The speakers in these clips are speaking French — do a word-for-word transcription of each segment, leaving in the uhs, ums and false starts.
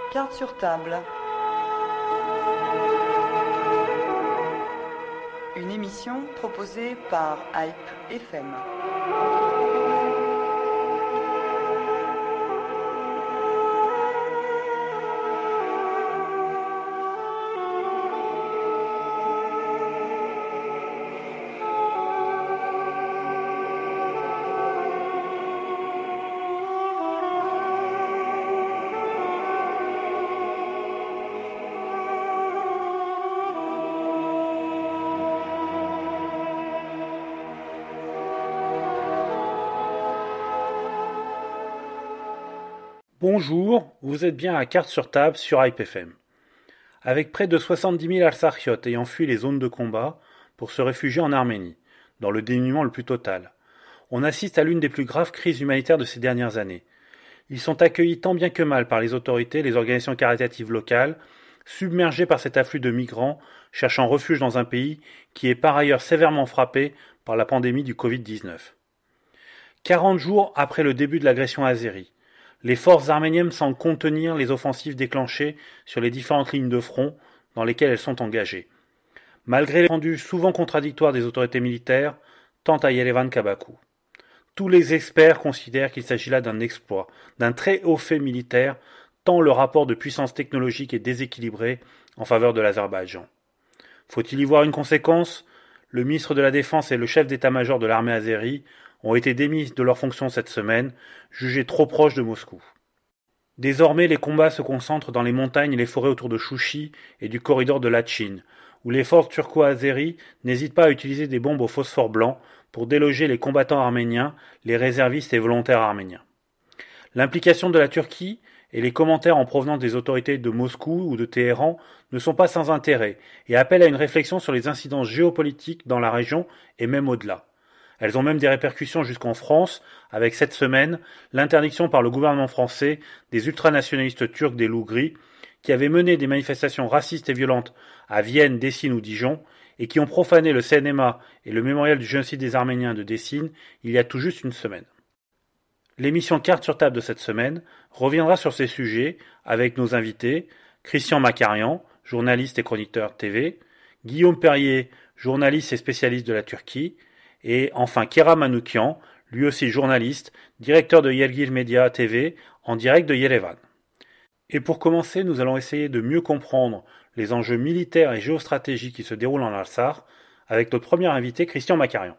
Carte sur table. Une émission proposée par Hype F M. Bonjour, vous êtes bien à Carte sur table sur Hype F M. Avec près de soixante-dix mille Artsakhiot ayant fui les zones de combat pour se réfugier en Arménie, dans le dénuement le plus total, on assiste à l'une des plus graves crises humanitaires de ces dernières années. Ils sont accueillis tant bien que mal par les autorités et les organisations caritatives locales, submergés par cet afflux de migrants cherchant refuge dans un pays qui est par ailleurs sévèrement frappé par la pandémie du covid dix-neuf. quarante jours après le début de l'agression azérie, les forces arméniennes semblent contenir les offensives déclenchées sur les différentes lignes de front dans lesquelles elles sont engagées. Malgré les rendus souvent contradictoires des autorités militaires, tant à Yerevan qu'à Bakou. Tous les experts considèrent qu'il s'agit là d'un exploit, d'un très haut fait militaire, tant le rapport de puissance technologique est déséquilibré en faveur de l'Azerbaïdjan. Faut-il y voir une conséquence ? Le ministre de la Défense et le chef d'état-major de l'armée azérie ont été démis de leurs fonctions cette semaine, jugés trop proches de Moscou. Désormais, les combats se concentrent dans les montagnes et les forêts autour de Chouchi et du corridor de Latchine, où les forces turco-azéries n'hésitent pas à utiliser des bombes au phosphore blanc pour déloger les combattants arméniens, les réservistes et volontaires arméniens. L'implication de la Turquie et les commentaires en provenance des autorités de Moscou ou de Téhéran ne sont pas sans intérêt et appellent à une réflexion sur les incidences géopolitiques dans la région et même au-delà. Elles ont même des répercussions jusqu'en France, avec cette semaine l'interdiction par le gouvernement français des ultranationalistes turcs des loups gris, qui avaient mené des manifestations racistes et violentes à Vienne, Dessine ou Dijon, et qui ont profané le C N M A et le mémorial du génocide des Arméniens de Dessine il y a tout juste une semaine. L'émission Carte sur table de cette semaine reviendra sur ces sujets avec nos invités Christian Makarian, journaliste et chroniqueur T V, Guillaume Perrier, journaliste et spécialiste de la Turquie, et enfin Kera Manoukian, lui aussi journaliste, directeur de Yergil Media T V, en direct de Yerevan. Et pour commencer, nous allons essayer de mieux comprendre les enjeux militaires et géostratégiques qui se déroulent en Artsakh, avec notre premier invité, Christian Makarian.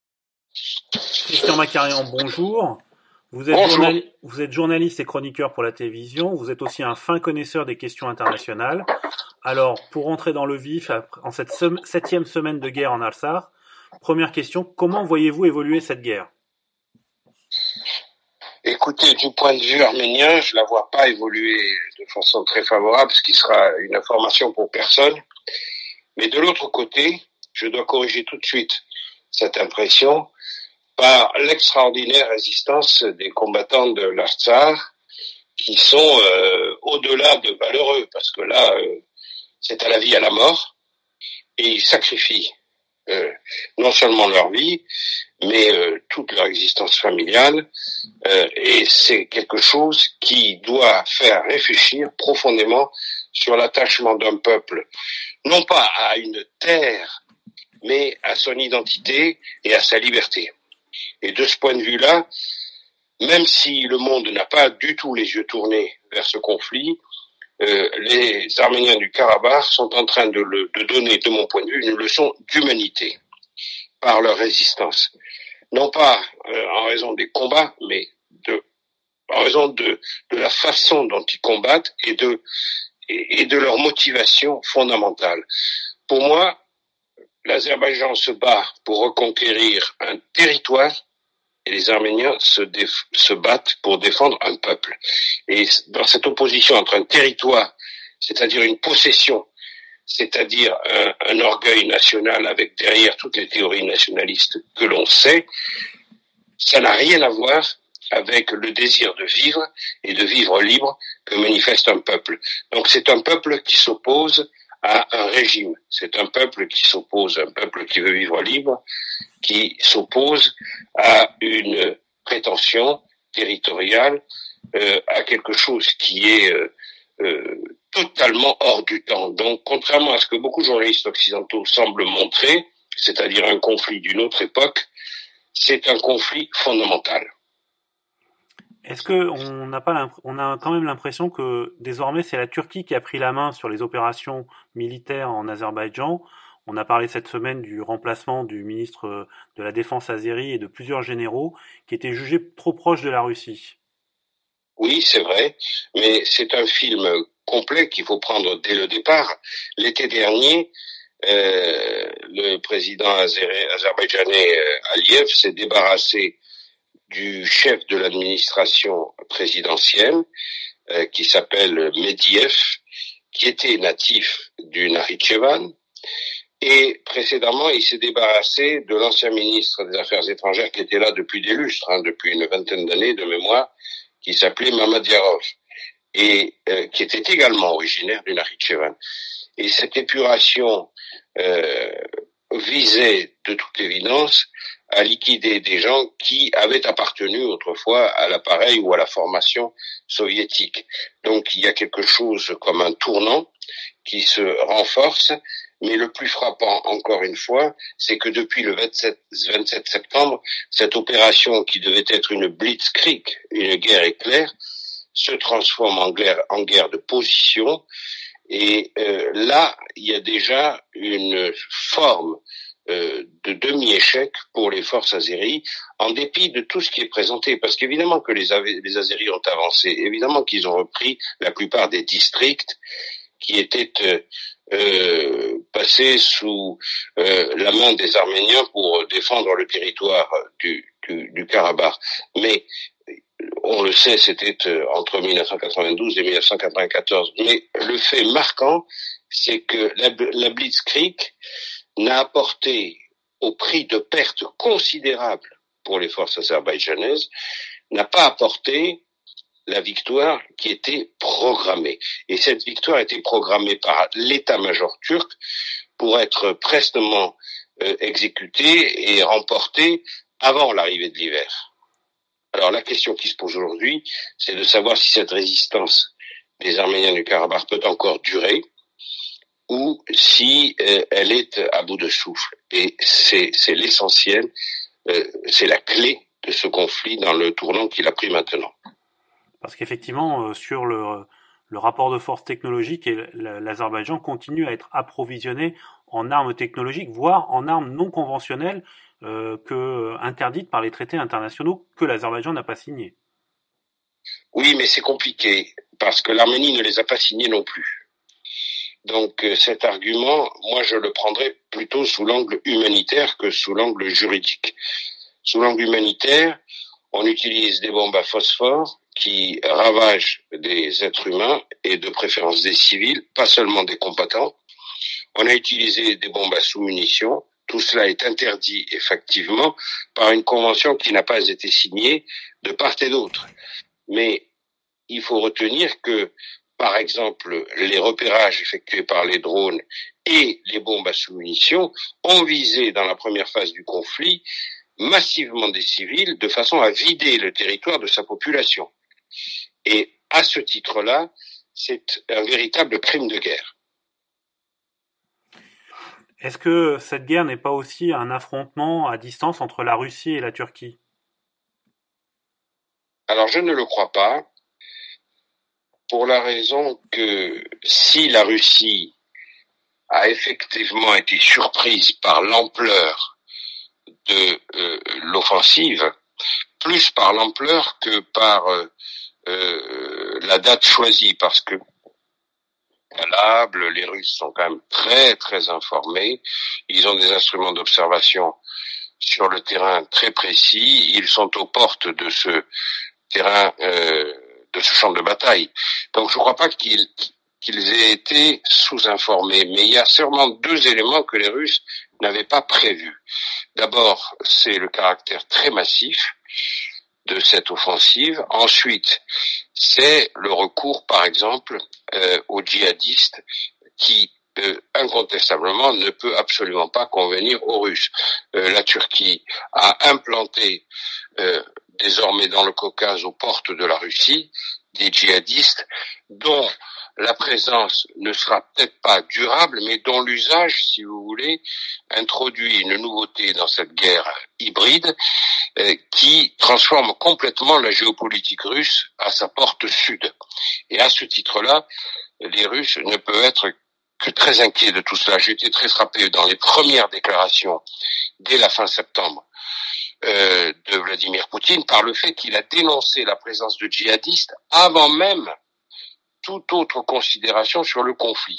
Christian Makarian, bonjour. Vous êtes, bonjour. Journal... vous êtes journaliste et chroniqueur pour la télévision, vous êtes aussi un fin connaisseur des questions internationales. Alors, pour entrer dans le vif, en cette sem... septième semaine de guerre en Artsakh, première question, comment voyez-vous évoluer cette guerre ? Écoutez, du point de vue arménien, je la vois pas évoluer de façon très favorable, ce qui sera une information pour personne. Mais de l'autre côté, je dois corriger tout de suite cette impression par l'extraordinaire résistance des combattants de l'Artsakh qui sont euh, au-delà de valeureux, parce que là, euh, c'est à la vie, à la mort, et ils sacrifient Euh, non seulement leur vie, mais euh, toute leur existence familiale, euh, et c'est quelque chose qui doit faire réfléchir profondément sur l'attachement d'un peuple, non pas à une terre, mais à son identité et à sa liberté. Et de ce point de vue-là, même si le monde n'a pas du tout les yeux tournés vers ce conflit, Euh, les Arméniens du Karabakh sont en train de, le, de donner, de mon point de vue, une leçon d'humanité par leur résistance. Non pas euh, en raison des combats, mais de, en raison de, de la façon dont ils combattent et de, et, et de leur motivation fondamentale. Pour moi, l'Azerbaïdjan se bat pour reconquérir un territoire et les Arméniens se, déf- se battent pour défendre un peuple. Et dans cette opposition entre un territoire, c'est-à-dire une possession, c'est-à-dire un, un orgueil national avec derrière toutes les théories nationalistes que l'on sait, ça n'a rien à voir avec le désir de vivre et de vivre libre que manifeste un peuple. Donc c'est un peuple qui s'oppose à un régime. C'est un peuple qui s'oppose, un peuple qui veut vivre libre, qui s'oppose à une prétention territoriale, euh, à quelque chose qui est euh, euh, totalement hors du temps. Donc, contrairement à ce que beaucoup de journalistes occidentaux semblent montrer, c'est-à-dire un conflit d'une autre époque, c'est un conflit fondamental. Est-ce que on n'a pas on a quand même l'impression que désormais c'est la Turquie qui a pris la main sur les opérations militaires en Azerbaïdjan? On a parlé cette semaine du remplacement du ministre de la Défense azéri et de plusieurs généraux qui étaient jugés trop proches de la Russie. Oui, c'est vrai, mais c'est un film complet qu'il faut prendre dès le départ. L'été dernier, euh, le président azéri, azerbaïdjanais euh, Aliyev s'est débarrassé du chef de l'administration présidentielle, euh, qui s'appelle Mediev, qui était natif du Nakhitchevan, et précédemment, il s'est débarrassé de l'ancien ministre des Affaires étrangères qui était là depuis des lustres, hein, depuis une vingtaine d'années de mémoire, qui s'appelait Mamadiyarov, et euh, qui était également originaire du Nakhitchevan. Et cette épuration euh, visait de toute évidence à liquider des gens qui avaient appartenu autrefois à l'appareil ou à la formation soviétique. Donc il y a quelque chose comme un tournant qui se renforce, mais le plus frappant, encore une fois, c'est que depuis le vingt-sept septembre, cette opération qui devait être une blitzkrieg, une guerre éclair, se transforme en guerre, en guerre de position. Et euh, là, il y a déjà une forme euh, de demi-échec pour les forces azéries, en dépit de tout ce qui est présenté. Parce qu'évidemment que les, les Azéris ont avancé, évidemment qu'ils ont repris la plupart des districts qui étaient euh, euh, passés sous euh, la main des Arméniens pour défendre le territoire du, du, du Karabakh. Mais on le sait, c'était entre mille neuf cent quatre-vingt-douze et mille neuf cent quatre-vingt-quatorze. Mais le fait marquant, c'est que la, la Blitzkrieg n'a apporté, au prix de pertes considérables pour les forces azerbaïdjanaises, n'a pas apporté la victoire qui était programmée. Et cette victoire était programmée par l'état-major turc pour être prestement euh, exécutée et remportée avant l'arrivée de l'hiver. Alors la question qui se pose aujourd'hui, c'est de savoir si cette résistance des Arméniens du Karabakh peut encore durer ou si euh, elle est à bout de souffle. Et c'est, c'est l'essentiel, euh, c'est la clé de ce conflit dans le tournant qu'il a pris maintenant. Parce qu'effectivement, euh, sur le, le rapport de force technologique, et l'Azerbaïdjan continue à être approvisionné en armes technologiques, voire en armes non conventionnelles, Euh, que interdite par les traités internationaux que l'Azerbaïdjan n'a pas signés. Oui, mais c'est compliqué, parce que l'Arménie ne les a pas signés non plus. Donc euh, cet argument, moi je le prendrais plutôt sous l'angle humanitaire que sous l'angle juridique. Sous l'angle humanitaire, on utilise des bombes à phosphore qui ravagent des êtres humains et de préférence des civils, pas seulement des combattants. On a utilisé des bombes à sous-munitions. Tout cela est interdit effectivement par une convention qui n'a pas été signée de part et d'autre. Mais il faut retenir que, par exemple, les repérages effectués par les drones et les bombes à sous-munitions ont visé dans la première phase du conflit massivement des civils de façon à vider le territoire de sa population. Et à ce titre-là, c'est un véritable crime de guerre. Est-ce que cette guerre n'est pas aussi un affrontement à distance entre la Russie et la Turquie ? Alors je ne le crois pas, pour la raison que si la Russie a effectivement été surprise par l'ampleur de euh, l'offensive, plus par l'ampleur que par euh, euh, la date choisie, parce que les Russes sont quand même très très informés, ils ont des instruments d'observation sur le terrain très précis, ils sont aux portes de ce terrain, euh, de ce champ de bataille. Donc je ne crois pas qu'ils, qu'ils aient été sous-informés, mais il y a sûrement deux éléments que les Russes n'avaient pas prévus. D'abord, c'est le caractère très massif de cette offensive. Ensuite, c'est le recours, par exemple, euh, aux djihadistes qui, euh, incontestablement, ne peut absolument pas convenir aux Russes. Euh, la Turquie a implanté euh, désormais dans le Caucase, aux portes de la Russie, des djihadistes dont la présence ne sera peut-être pas durable, mais dont l'usage, si vous voulez, introduit une nouveauté dans cette guerre hybride euh, qui transforme complètement la géopolitique russe à sa porte sud. Et à ce titre-là, les Russes ne peuvent être que très inquiets de tout cela. J'ai été très frappé dans les premières déclarations dès la fin septembre euh, de Vladimir Poutine par le fait qu'il a dénoncé la présence de djihadistes avant même toute autre considération sur le conflit.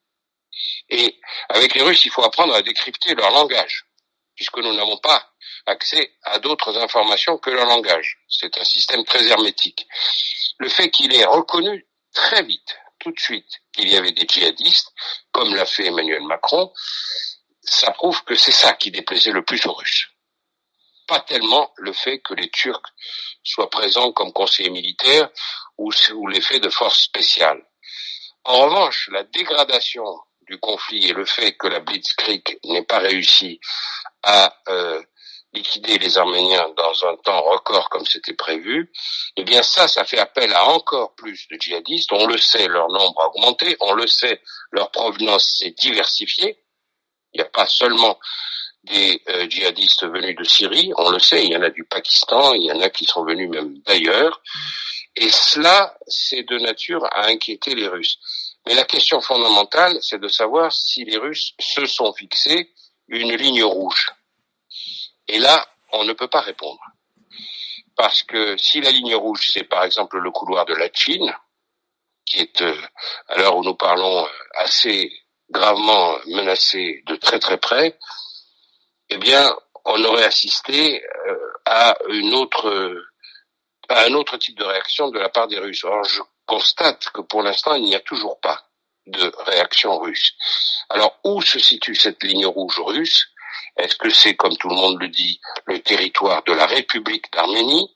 Et avec les Russes, il faut apprendre à décrypter leur langage, puisque nous n'avons pas accès à d'autres informations que leur langage. C'est un système très hermétique. Le fait qu'il ait reconnu très vite, tout de suite, qu'il y avait des djihadistes, comme l'a fait Emmanuel Macron, ça prouve que c'est ça qui déplaisait le plus aux Russes. Pas tellement le fait que les Turcs soient présents comme conseillers militaires ou sous l'effet de forces spéciales. En revanche, la dégradation du conflit et le fait que la Blitzkrieg n'ait pas réussi à euh, liquider les Arméniens dans un temps record comme c'était prévu, eh bien ça, ça fait appel à encore plus de djihadistes. On le sait, leur nombre a augmenté, on le sait, leur provenance s'est diversifiée. Il n'y a pas seulement des euh, djihadistes venus de Syrie, on le sait, il y en a du Pakistan, il y en a qui sont venus même d'ailleurs. Et cela, c'est de nature à inquiéter les Russes. Mais la question fondamentale, c'est de savoir si les Russes se sont fixés une ligne rouge. Et là, on ne peut pas répondre. Parce que si la ligne rouge, c'est par exemple le couloir de la Chine, qui est, euh, à l'heure où nous parlons, assez gravement menacé de très très près, eh bien, on aurait assisté euh, à une autre... à un autre type de réaction de la part des Russes. Or, je constate que pour l'instant, il n'y a toujours pas de réaction russe. Alors, où se situe cette ligne rouge russe? Est-ce que c'est, comme tout le monde le dit, le territoire de la République d'Arménie,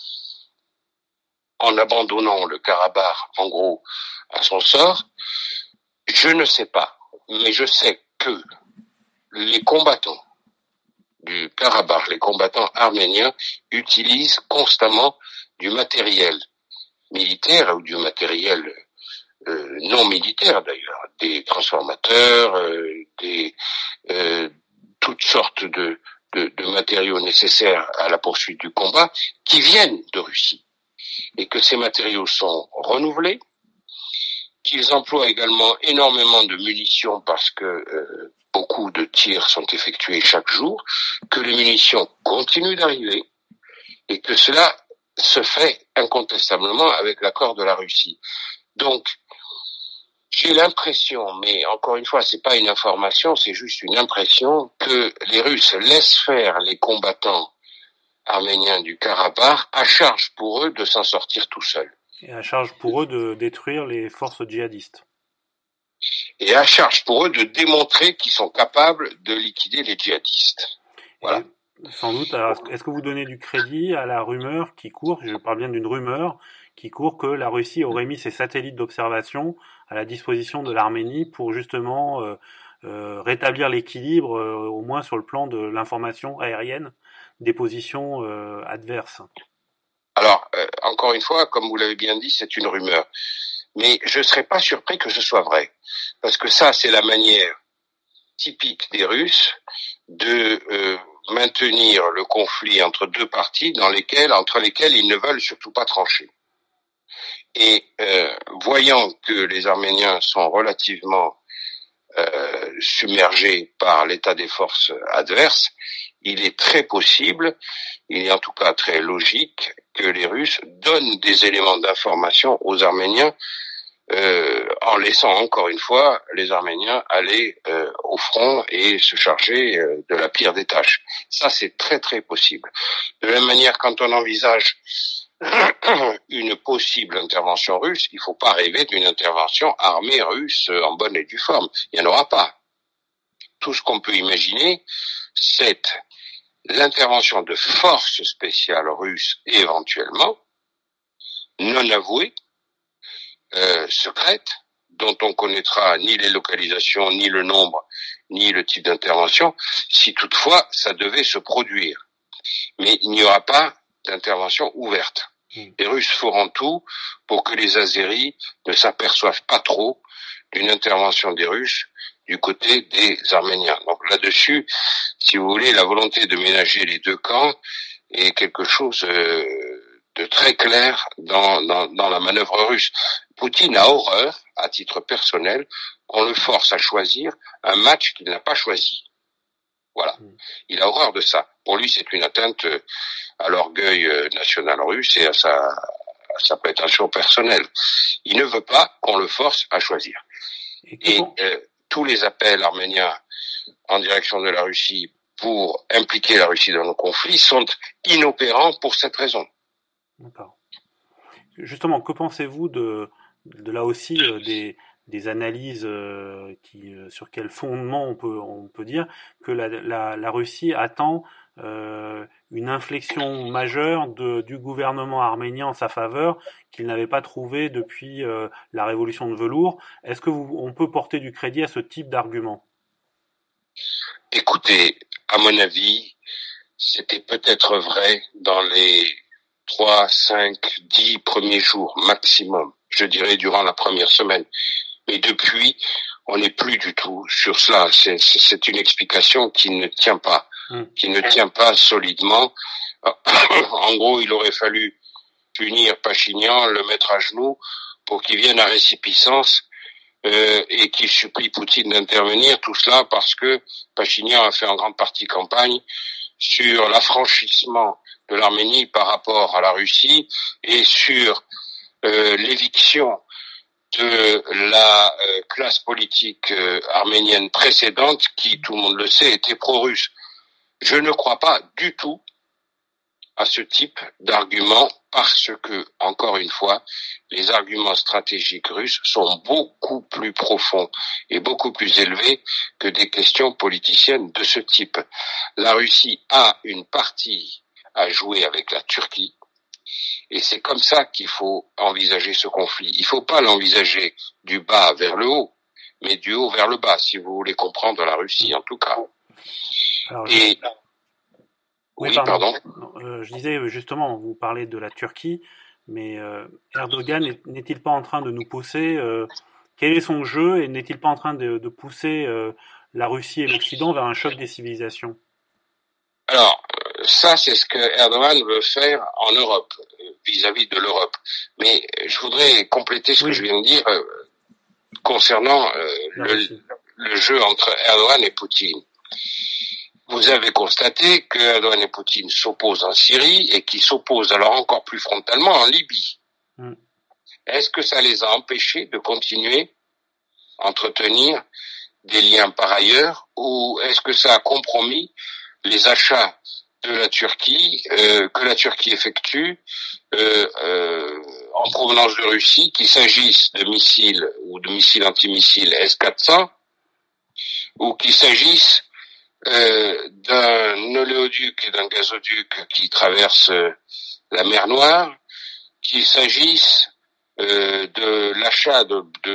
en abandonnant le Karabakh, en gros, à son sort? Je ne sais pas, mais je sais que les combattants du Karabakh, les combattants arméniens, utilisent constamment du matériel militaire ou du matériel euh, non militaire d'ailleurs, des transformateurs, euh, des euh, toutes sortes de, de, de matériaux nécessaires à la poursuite du combat qui viennent de Russie, et que ces matériaux sont renouvelés, qu'ils emploient également énormément de munitions parce que euh, beaucoup de tirs sont effectués chaque jour, que les munitions continuent d'arriver et que cela se fait incontestablement avec l'accord de la Russie. Donc, j'ai l'impression, mais encore une fois, c'est pas une information, c'est juste une impression, que les Russes laissent faire les combattants arméniens du Karabakh, à charge pour eux de s'en sortir tout seuls. Et à charge pour eux de détruire les forces djihadistes. Et à charge pour eux de démontrer qu'ils sont capables de liquider les djihadistes. Voilà. Et sans doute, alors, est-ce que vous donnez du crédit à la rumeur qui court, je parle bien d'une rumeur, qui court que la Russie aurait mis ses satellites d'observation à la disposition de l'Arménie pour justement euh, euh, rétablir l'équilibre, euh, au moins sur le plan de l'information aérienne, des positions euh, adverses? Alors, euh, encore une fois, comme vous l'avez bien dit, c'est une rumeur. Mais je ne serais pas surpris que ce soit vrai. Parce que ça, c'est la manière typique des Russes de euh, maintenir le conflit entre deux parties dans lesquelles, entre lesquelles ils ne veulent surtout pas trancher. Et euh, voyant que les Arméniens sont relativement euh, submergés par l'état des forces adverses, il est très possible, il est en tout cas très logique, que les Russes donnent des éléments d'information aux Arméniens euh, en laissant encore une fois les Arméniens aller euh, au front et se charger euh, de la pire des tâches. Ça, c'est très très possible. De la même manière, quand on envisage une possible intervention russe, il ne faut pas rêver d'une intervention armée russe en bonne et due forme. Il n'y en aura pas. Tout ce qu'on peut imaginer, c'est l'intervention de forces spéciales russes éventuellement, non avouées, euh, secrètes, dont on connaîtra ni les localisations, ni le nombre, ni le type d'intervention, si toutefois ça devait se produire. Mais il n'y aura pas d'intervention ouverte. Les Russes feront tout pour que les Azéris ne s'aperçoivent pas trop d'une intervention des Russes du côté des Arméniens. Donc là-dessus, si vous voulez, la volonté de ménager les deux camps est quelque chose de très clair dans, dans, dans la manœuvre russe. Poutine a horreur, à titre personnel, qu'on le force à choisir un match qu'il n'a pas choisi. Voilà. Il a horreur de ça. Pour lui, c'est une atteinte à l'orgueil national russe et à sa, à sa prétention personnelle. Il ne veut pas qu'on le force à choisir. Et euh, tous les appels arméniens en direction de la Russie pour impliquer la Russie dans le conflit sont inopérants pour cette raison. D'accord. Justement, que pensez-vous de, de là aussi euh, des, des analyses euh, qui, euh, sur quel fondement on peut, on peut dire que la, la, la Russie attend euh, une inflexion majeure de, du gouvernement arménien en sa faveur qu'il n'avait pas trouvé depuis euh, la révolution de velours. Est-ce que vous, on peut porter du crédit à ce type d'argument ? Écoutez, à mon avis, c'était peut-être vrai dans les trois, cinq, dix premiers jours maximum, je dirais durant la première semaine. Mais depuis, on n'est plus du tout sur cela. C'est, c'est une explication qui ne tient pas, mmh. qui ne tient pas solidement. En gros, il aurait fallu punir Pachinian, le mettre à genoux pour qu'il vienne à récipiscence euh, et qu'il supplie Poutine d'intervenir. Tout cela parce que Pachinian a fait en grande partie campagne sur l'affranchissement de l'Arménie par rapport à la Russie et sur euh, l'éviction de la euh, classe politique euh, arménienne précédente qui, tout le monde le sait, était pro-russe. Je ne crois pas du tout à ce type d'argument parce que, encore une fois, les arguments stratégiques russes sont beaucoup plus profonds et beaucoup plus élevés que des questions politiciennes de ce type. La Russie a une partie à jouer avec la Turquie et c'est comme ça qu'il faut envisager ce conflit. Il ne faut pas l'envisager du bas vers le haut, mais du haut vers le bas, si vous voulez comprendre la Russie en tout cas. Alors, et... je... Oui, oui, pardon. pardon. Euh, je disais justement, vous parlez de la Turquie, mais euh, Erdogan n'est-il pas en train de nous pousser euh, quel est son jeu et n'est-il pas en train de, de pousser euh, la Russie et l'Occident vers un choc des civilisations ? Alors, ça, c'est ce que Erdogan veut faire en Europe, vis-à-vis de l'Europe. Mais je voudrais compléter ce oui. que je viens de dire euh, concernant euh, le, le jeu entre Erdogan et Poutine. Vous avez constaté que Erdogan et Poutine s'opposent en Syrie et qu'ils s'opposent alors encore plus frontalement en Libye. Mm. Est-ce que ça les a empêchés de continuer à entretenir des liens par ailleurs ou est-ce que ça a compromis les achats de la Turquie, euh, que la Turquie effectue euh, euh, en provenance de Russie, qu'il s'agisse de missiles ou de missiles antimissiles S quatre cents ou qu'il s'agisse Euh, d'un oléoduc et d'un gazoduc qui traverse euh, la mer Noire, qu'il s'agisse euh, de l'achat de, de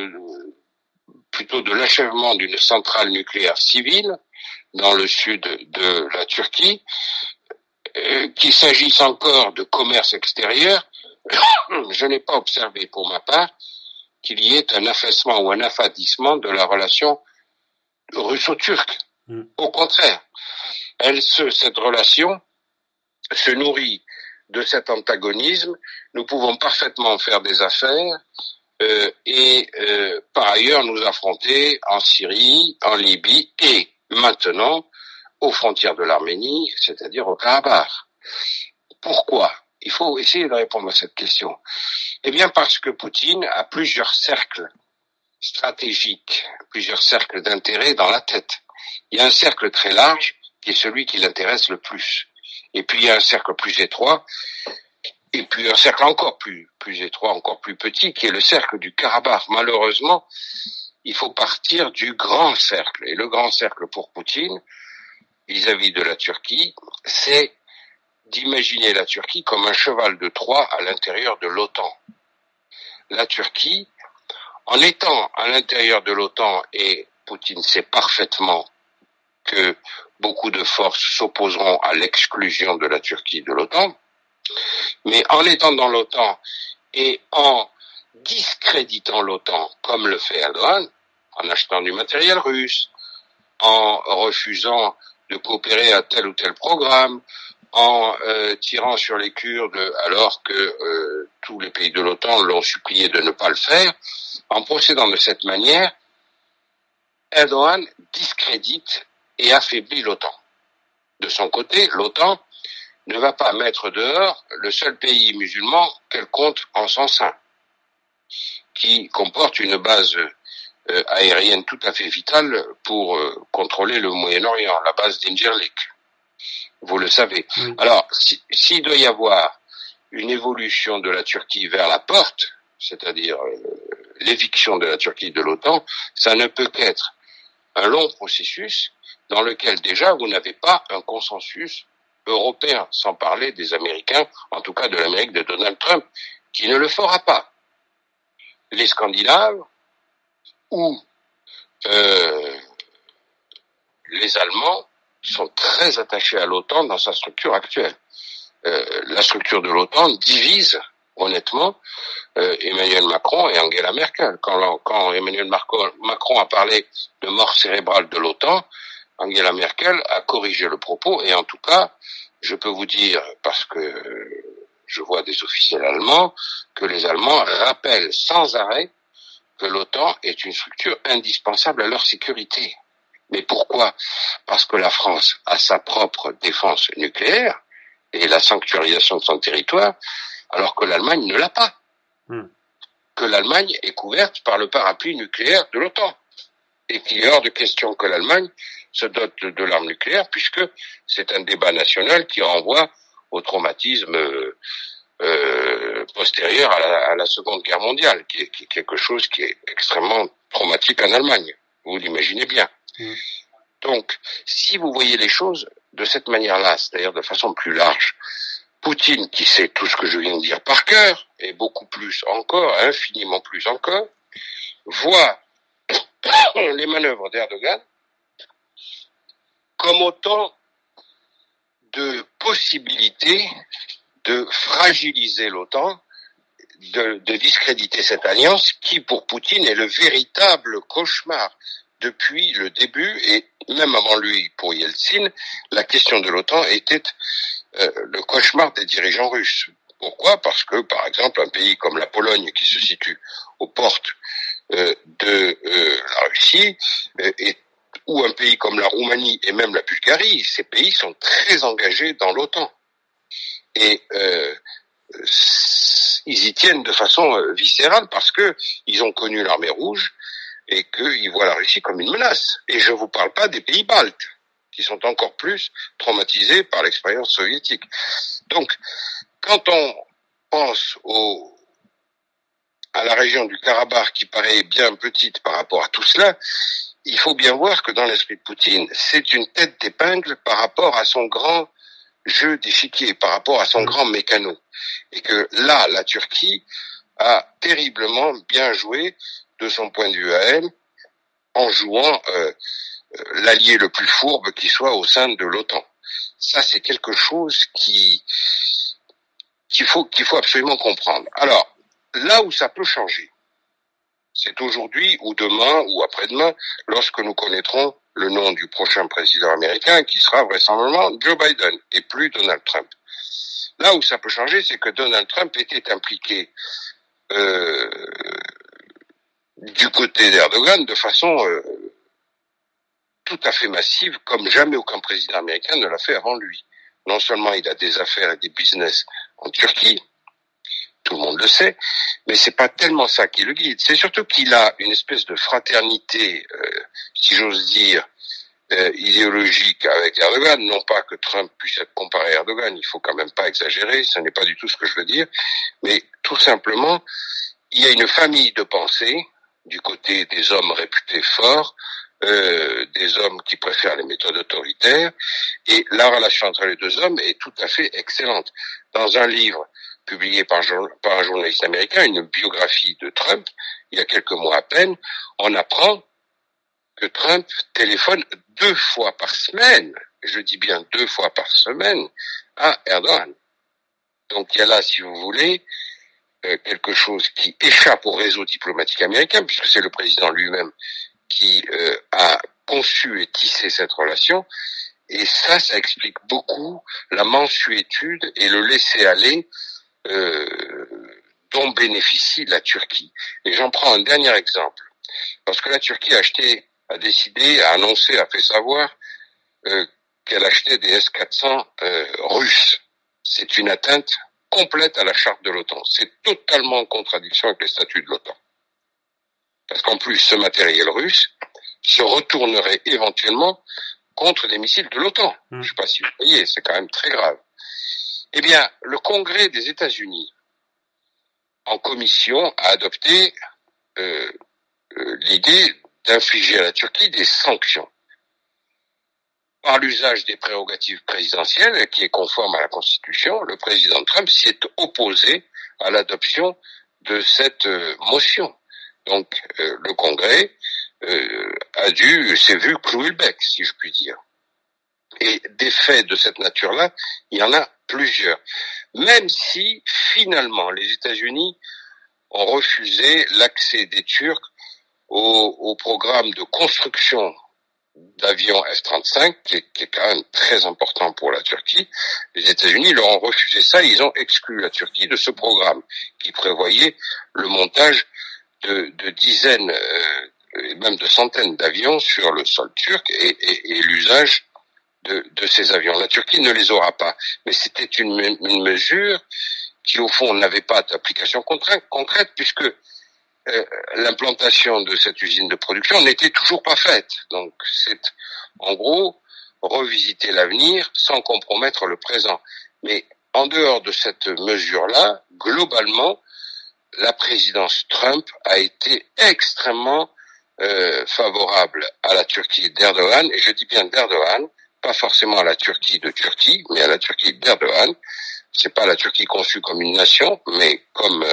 plutôt de l'achèvement d'une centrale nucléaire civile dans le sud de la Turquie, euh, qu'il s'agisse encore de commerce extérieur, je n'ai pas observé pour ma part qu'il y ait un affaissement ou un affadissement de la relation russo-turque. Au contraire, elle se, cette relation se nourrit de cet antagonisme. Nous pouvons parfaitement faire des affaires euh, et euh, par ailleurs nous affronter en Syrie, en Libye et maintenant aux frontières de l'Arménie, c'est-à-dire au Karabakh. Pourquoi ? Il faut essayer de répondre à cette question. Eh bien parce que Poutine a plusieurs cercles stratégiques, plusieurs cercles d'intérêt dans la tête. Il y a un cercle très large qui est celui qui l'intéresse le plus. Et puis il y a un cercle plus étroit, et puis un cercle encore plus, plus étroit, encore plus petit, qui est le cercle du Karabakh. Malheureusement, il faut partir du grand cercle. Et le grand cercle pour Poutine, vis-à-vis de la Turquie, c'est d'imaginer la Turquie comme un cheval de Troie à l'intérieur de l'OTAN. La Turquie, en étant à l'intérieur de l'OTAN, et Poutine sait parfaitement que beaucoup de forces s'opposeront à l'exclusion de la Turquie de l'OTAN, Mais en étant dans l'OTAN et en discréditant l'OTAN, comme le fait Erdogan, en achetant du matériel russe, en refusant de coopérer à tel ou tel programme, en euh, tirant sur les Kurdes alors que euh, tous les pays de l'OTAN l'ont supplié de ne pas le faire, en procédant de cette manière, Erdogan discrédite et affaiblit l'OTAN. De son côté, l'OTAN ne va pas mettre dehors le seul pays musulman qu'elle compte en son sein, qui comporte une base euh, aérienne tout à fait vitale pour euh, contrôler le Moyen-Orient, la base d'Injirlik. Vous le savez. Oui. Alors, si, s'il doit y avoir une évolution de la Turquie vers la porte, c'est-à-dire euh, l'éviction de la Turquie de l'OTAN, ça ne peut qu'être un long processus dans lequel déjà vous n'avez pas un consensus européen, sans parler des Américains, en tout cas de l'Amérique de Donald Trump, qui ne le fera pas. Les Scandinaves ou euh, les Allemands sont très attachés à l'OTAN dans sa structure actuelle. Euh, la structure de l'OTAN divise, honnêtement, euh, Emmanuel Macron et Angela Merkel. Quand, quand Emmanuel Macron a parlé de mort cérébrale de l'OTAN, Angela Merkel a corrigé le propos, et en tout cas, je peux vous dire, parce que je vois des officiels allemands, que les Allemands rappellent sans arrêt que l'OTAN est une structure indispensable à leur sécurité. Mais pourquoi ? Parce que la France a sa propre défense nucléaire et la sanctuarisation de son territoire, alors que l'Allemagne ne l'a pas. Mmh. Que l'Allemagne est couverte par le parapluie nucléaire de l'OTAN. Et qu'il est hors de question que l'Allemagne se dote de l'arme nucléaire, puisque c'est un débat national qui renvoie au traumatisme euh, euh, postérieur à la, à la Seconde Guerre mondiale, qui est, qui est quelque chose qui est extrêmement traumatique en Allemagne. Vous l'imaginez bien. Mmh. Donc, si vous voyez les choses de cette manière-là, c'est-à-dire de façon plus large, Poutine, qui sait tout ce que je viens de dire par cœur, et beaucoup plus encore, infiniment plus encore, voit les manœuvres d'Erdogan comme autant de possibilités de fragiliser l'OTAN, de, de discréditer cette alliance qui, pour Poutine, est le véritable cauchemar. Depuis le début, et même avant lui, pour Yeltsin, la question de l'OTAN était euh, le cauchemar des dirigeants russes. Pourquoi ? Parce que, par exemple, un pays comme la Pologne, qui se situe aux portes euh, de euh, la Russie, euh, et, ou un pays comme la Roumanie et même la Bulgarie, ces pays sont très engagés dans l'OTAN. Et euh, ils y tiennent de façon euh, viscérale parce que ils ont connu l'armée rouge, et qu'ils voient la Russie comme une menace. Et je ne vous parle pas des pays baltes, qui sont encore plus traumatisés par l'expérience soviétique. Donc, quand on pense au, à la région du Karabakh, qui paraît bien petite par rapport à tout cela, il faut bien voir que dans l'esprit de Poutine, c'est une tête d'épingle par rapport à son grand jeu d'échiquier, par rapport à son grand mécano. Et que là, la Turquie a terriblement bien joué de son point de vue à elle, en jouant euh, l'allié le plus fourbe qui soit au sein de l'OTAN. Ça, c'est quelque chose qui qu'il faut qu'il faut absolument comprendre. Alors, là où ça peut changer, c'est aujourd'hui ou demain ou après-demain, lorsque nous connaîtrons le nom du prochain président américain, qui sera vraisemblablement Joe Biden et plus Donald Trump. Là où ça peut changer, c'est que Donald Trump était impliqué euh, du côté d'Erdogan de façon euh, tout à fait massive, comme jamais aucun président américain ne l'a fait avant lui. Non seulement il a des affaires et des business en Turquie, tout le monde le sait, mais c'est pas tellement ça qui le guide. C'est surtout qu'il a une espèce de fraternité, euh, si j'ose dire, euh, idéologique avec Erdogan. Non pas que Trump puisse être comparé à Erdogan, il faut quand même pas exagérer, ce n'est pas du tout ce que je veux dire, mais tout simplement, il y a une famille de pensée du côté des hommes réputés forts, euh, des hommes qui préfèrent les méthodes autoritaires, et la relation entre les deux hommes est tout à fait excellente. Dans un livre publié par, par un journaliste américain, une biographie de Trump, il y a quelques mois à peine, on apprend que Trump téléphone deux fois par semaine, je dis bien deux fois par semaine, à Erdogan. Donc il y a là, si vous voulez, euh, quelque chose qui échappe au réseau diplomatique américain, puisque c'est le président lui-même qui euh, a conçu et tissé cette relation. Et ça, ça explique beaucoup la mansuétude et le laisser-aller euh, dont bénéficie la Turquie. Et j'en prends un dernier exemple. Lorsque la Turquie a acheté, a décidé, a annoncé, a fait savoir euh, qu'elle achetait des S quatre cents euh, russes, c'est une atteinte complète à la charte de l'OTAN. C'est totalement en contradiction avec les statuts de l'OTAN. Parce qu'en plus, ce matériel russe se retournerait éventuellement contre des missiles de l'OTAN. Mmh. Je ne sais pas si vous voyez, c'est quand même très grave. Eh bien, le Congrès des États-Unis, en commission, a adopté euh, euh, l'idée d'infliger à la Turquie des sanctions par l'usage des prérogatives présidentielles, qui est conforme à la Constitution. Le président Trump s'y est opposé à l'adoption de cette euh, motion. Donc, euh, le Congrès euh, a dû, s'est vu clouer le bec, si je puis dire. Et des faits de cette nature-là, il y en a plusieurs. Même si, finalement, les États-Unis ont refusé l'accès des Turcs au, au programme de construction d'avions F trente-cinq, qui est, qui est quand même très important pour la Turquie. Les États-Unis leur ont refusé ça, ils ont exclu la Turquie de ce programme, qui prévoyait le montage de, de dizaines, euh, et même de centaines d'avions sur le sol turc et, et, et l'usage de, de ces avions. La Turquie ne les aura pas. Mais c'était une, une mesure qui, au fond, n'avait pas d'application concrète, puisque euh, l'implantation de cette usine de production n'était toujours pas faite. Donc, c'est, en gros, revisiter l'avenir sans compromettre le présent. Mais en dehors de cette mesure-là, globalement, la présidence Trump a été extrêmement euh, favorable à la Turquie d'Erdogan, et je dis bien d'Erdogan, pas forcément à la Turquie de Turquie, mais à la Turquie d'Erdogan. C'est pas la Turquie conçue comme une nation, mais comme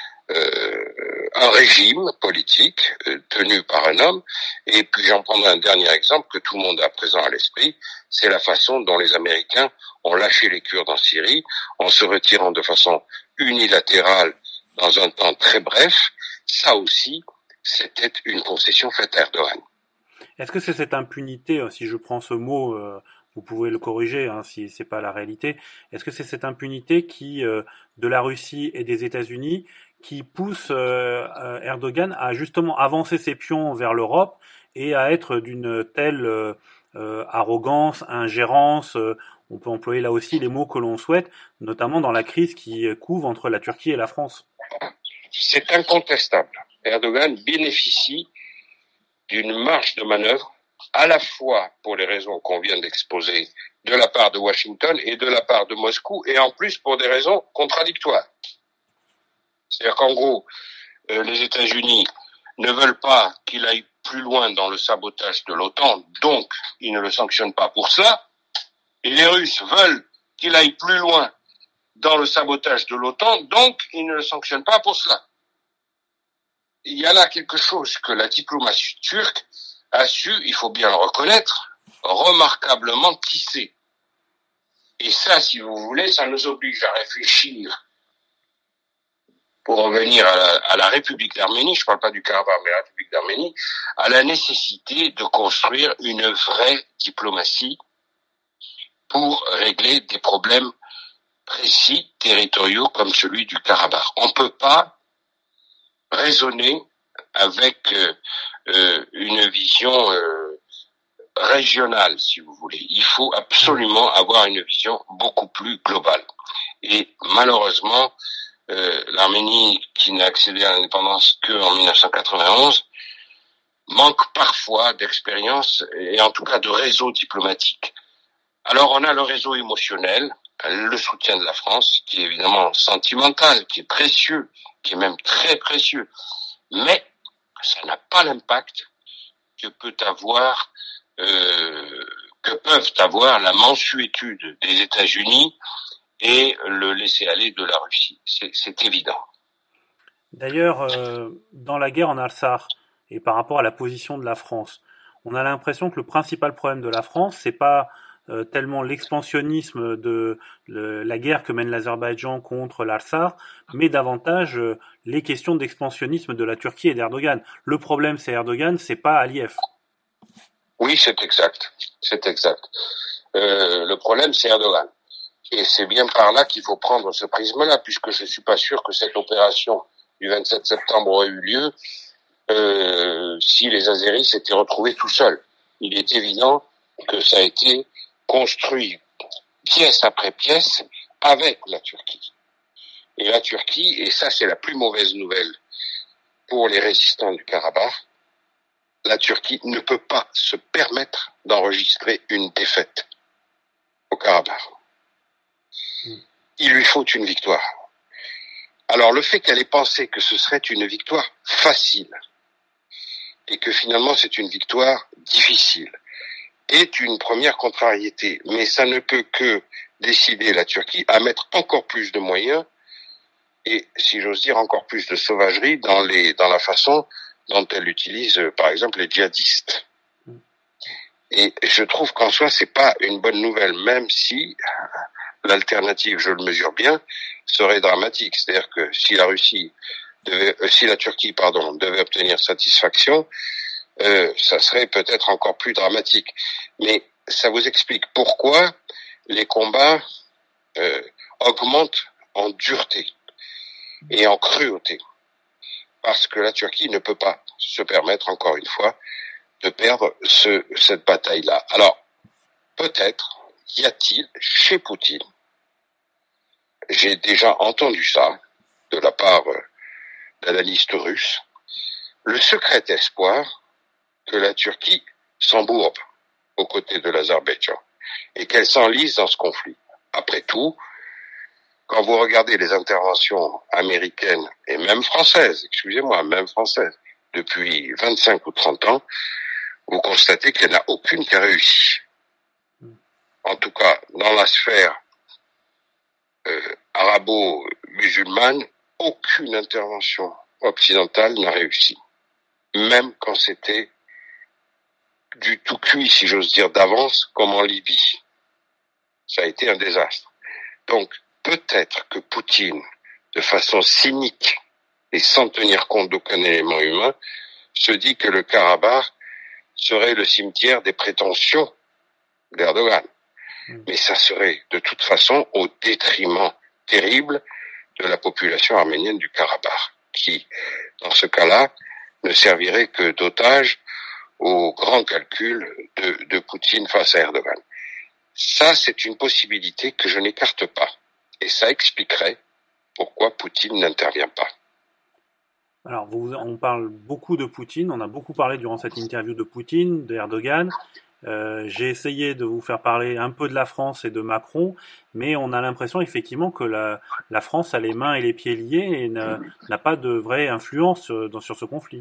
euh, un régime politique euh, tenu par un homme. Et puis j'en prendrai un dernier exemple que tout le monde a présent à l'esprit, c'est la façon dont les Américains ont lâché les Kurdes en Syrie, en se retirant de façon unilatérale dans un temps très bref. Ça aussi, c'était une concession faite à Erdogan. Est-ce que c'est cette impunité, si je prends ce mot, euh, vous pouvez le corriger hein, si c'est pas la réalité, est-ce que c'est cette impunité qui, euh, de la Russie et des États-Unis, qui pousse euh, Erdogan à justement avancer ses pions vers l'Europe et à être d'une telle euh, euh, arrogance, ingérence, euh, on peut employer là aussi les mots que l'on souhaite, notamment dans la crise qui couve entre la Turquie et la France? C'est incontestable. Erdogan bénéficie d'une marge de manœuvre, à la fois pour les raisons qu'on vient d'exposer de la part de Washington et de la part de Moscou, et en plus pour des raisons contradictoires. C'est-à-dire qu'en gros, euh, les États-Unis ne veulent pas qu'il aille plus loin dans le sabotage de l'OTAN, donc ils ne le sanctionnent pas pour cela, et les Russes veulent qu'il aille plus loin dans le sabotage de l'OTAN, donc ils ne le sanctionnent pas pour cela. Il y a là quelque chose que la diplomatie turque a su, il faut bien le reconnaître, remarquablement tisser. Et ça, si vous voulez, ça nous oblige à réfléchir, pour revenir à la, à la République d'Arménie, je ne parle pas du Karabakh, mais la République d'Arménie, à la nécessité de construire une vraie diplomatie pour régler des problèmes précis, territoriaux, comme celui du Karabakh. On ne peut pas raisonner avec euh, euh, une vision euh, régionale, si vous voulez. Il faut absolument avoir une vision beaucoup plus globale. Et malheureusement, euh, l'Arménie, qui n'a accédé à l'indépendance qu'en mille neuf cent quatre-vingt-onze, manque parfois d'expérience et en tout cas de réseau diplomatique. Alors on a le réseau émotionnel, le soutien de la France, qui est évidemment sentimental, qui est précieux, qui est même très précieux, mais ça n'a pas l'impact que peut avoir, euh, que peuvent avoir la mansuétude des États-Unis et le laisser-aller de la Russie. C'est, c'est évident. D'ailleurs, euh, dans la guerre en Artsakh et par rapport à la position de la France, on a l'impression que le principal problème de la France, c'est pas euh, tellement l'expansionnisme de le, la guerre que mène l'Azerbaïdjan contre l'Artsakh, mais davantage euh, les questions d'expansionnisme de la Turquie et d'Erdogan. Le problème, c'est Erdogan, c'est pas Aliyev. Oui, c'est exact. C'est exact. Euh, le problème, c'est Erdogan. Et c'est bien par là qu'il faut prendre ce prisme-là, puisque je suis pas sûr que cette opération du vingt-sept septembre aurait eu lieu euh, si les Azéris s'étaient retrouvés tout seuls. Il est évident que ça a été construit pièce après pièce avec la Turquie. Et la Turquie, et ça c'est la plus mauvaise nouvelle pour les résistants du Karabakh, la Turquie ne peut pas se permettre d'enregistrer une défaite au Karabakh. Il lui faut une victoire. Alors le fait qu'elle ait pensé que ce serait une victoire facile et que finalement c'est une victoire difficile est une première contrariété. Mais ça ne peut que décider la Turquie à mettre encore plus de moyens et, si j'ose dire, encore plus de sauvagerie dans les dans la façon dont elle utilise, par exemple, les djihadistes. Et je trouve qu'en soi, c'est pas une bonne nouvelle, même si l'alternative, je le mesure bien, serait dramatique. C'est-à-dire que si la Russie devait, euh, si la Turquie, pardon, devait obtenir satisfaction, euh, ça serait peut-être encore plus dramatique. Mais ça vous explique pourquoi les combats euh, augmentent en dureté et en cruauté. Parce que la Turquie ne peut pas se permettre, encore une fois, de perdre ce, cette bataille-là. Alors, peut-être y a-t-il chez Poutine, j'ai déjà entendu ça de la part d'analystes russes, le secret espoir que la Turquie s'embourbe aux côtés de l'Azerbaïdjan et qu'elle s'enlise dans ce conflit. Après tout, quand vous regardez les interventions américaines et même françaises, excusez-moi, même françaises, depuis vingt-cinq ou trente ans, vous constatez qu'il n'y en a aucune qui a réussi. En tout cas, dans la sphère euh, arabo-musulmane, aucune intervention occidentale n'a réussi. Même quand c'était du tout cuit, si j'ose dire, d'avance, comme en Libye. Ça a été un désastre. Donc, peut-être que Poutine, de façon cynique et sans tenir compte d'aucun élément humain, se dit que le Karabakh serait le cimetière des prétentions d'Erdogan. Mais ça serait de toute façon au détriment terrible de la population arménienne du Karabakh, qui, dans ce cas-là, ne servirait que d'otage au grand calcul de, de Poutine face à Erdogan. Ça, c'est une possibilité que je n'écarte pas. Et ça expliquerait pourquoi Poutine n'intervient pas. Alors, vous, on parle beaucoup de Poutine, on a beaucoup parlé durant cette interview de Poutine, d'Erdogan. Euh, j'ai essayé de vous faire parler un peu de la France et de Macron, mais on a l'impression effectivement que la, la France a les mains et les pieds liés et n'a, n'a pas de vraie influence dans, sur ce conflit.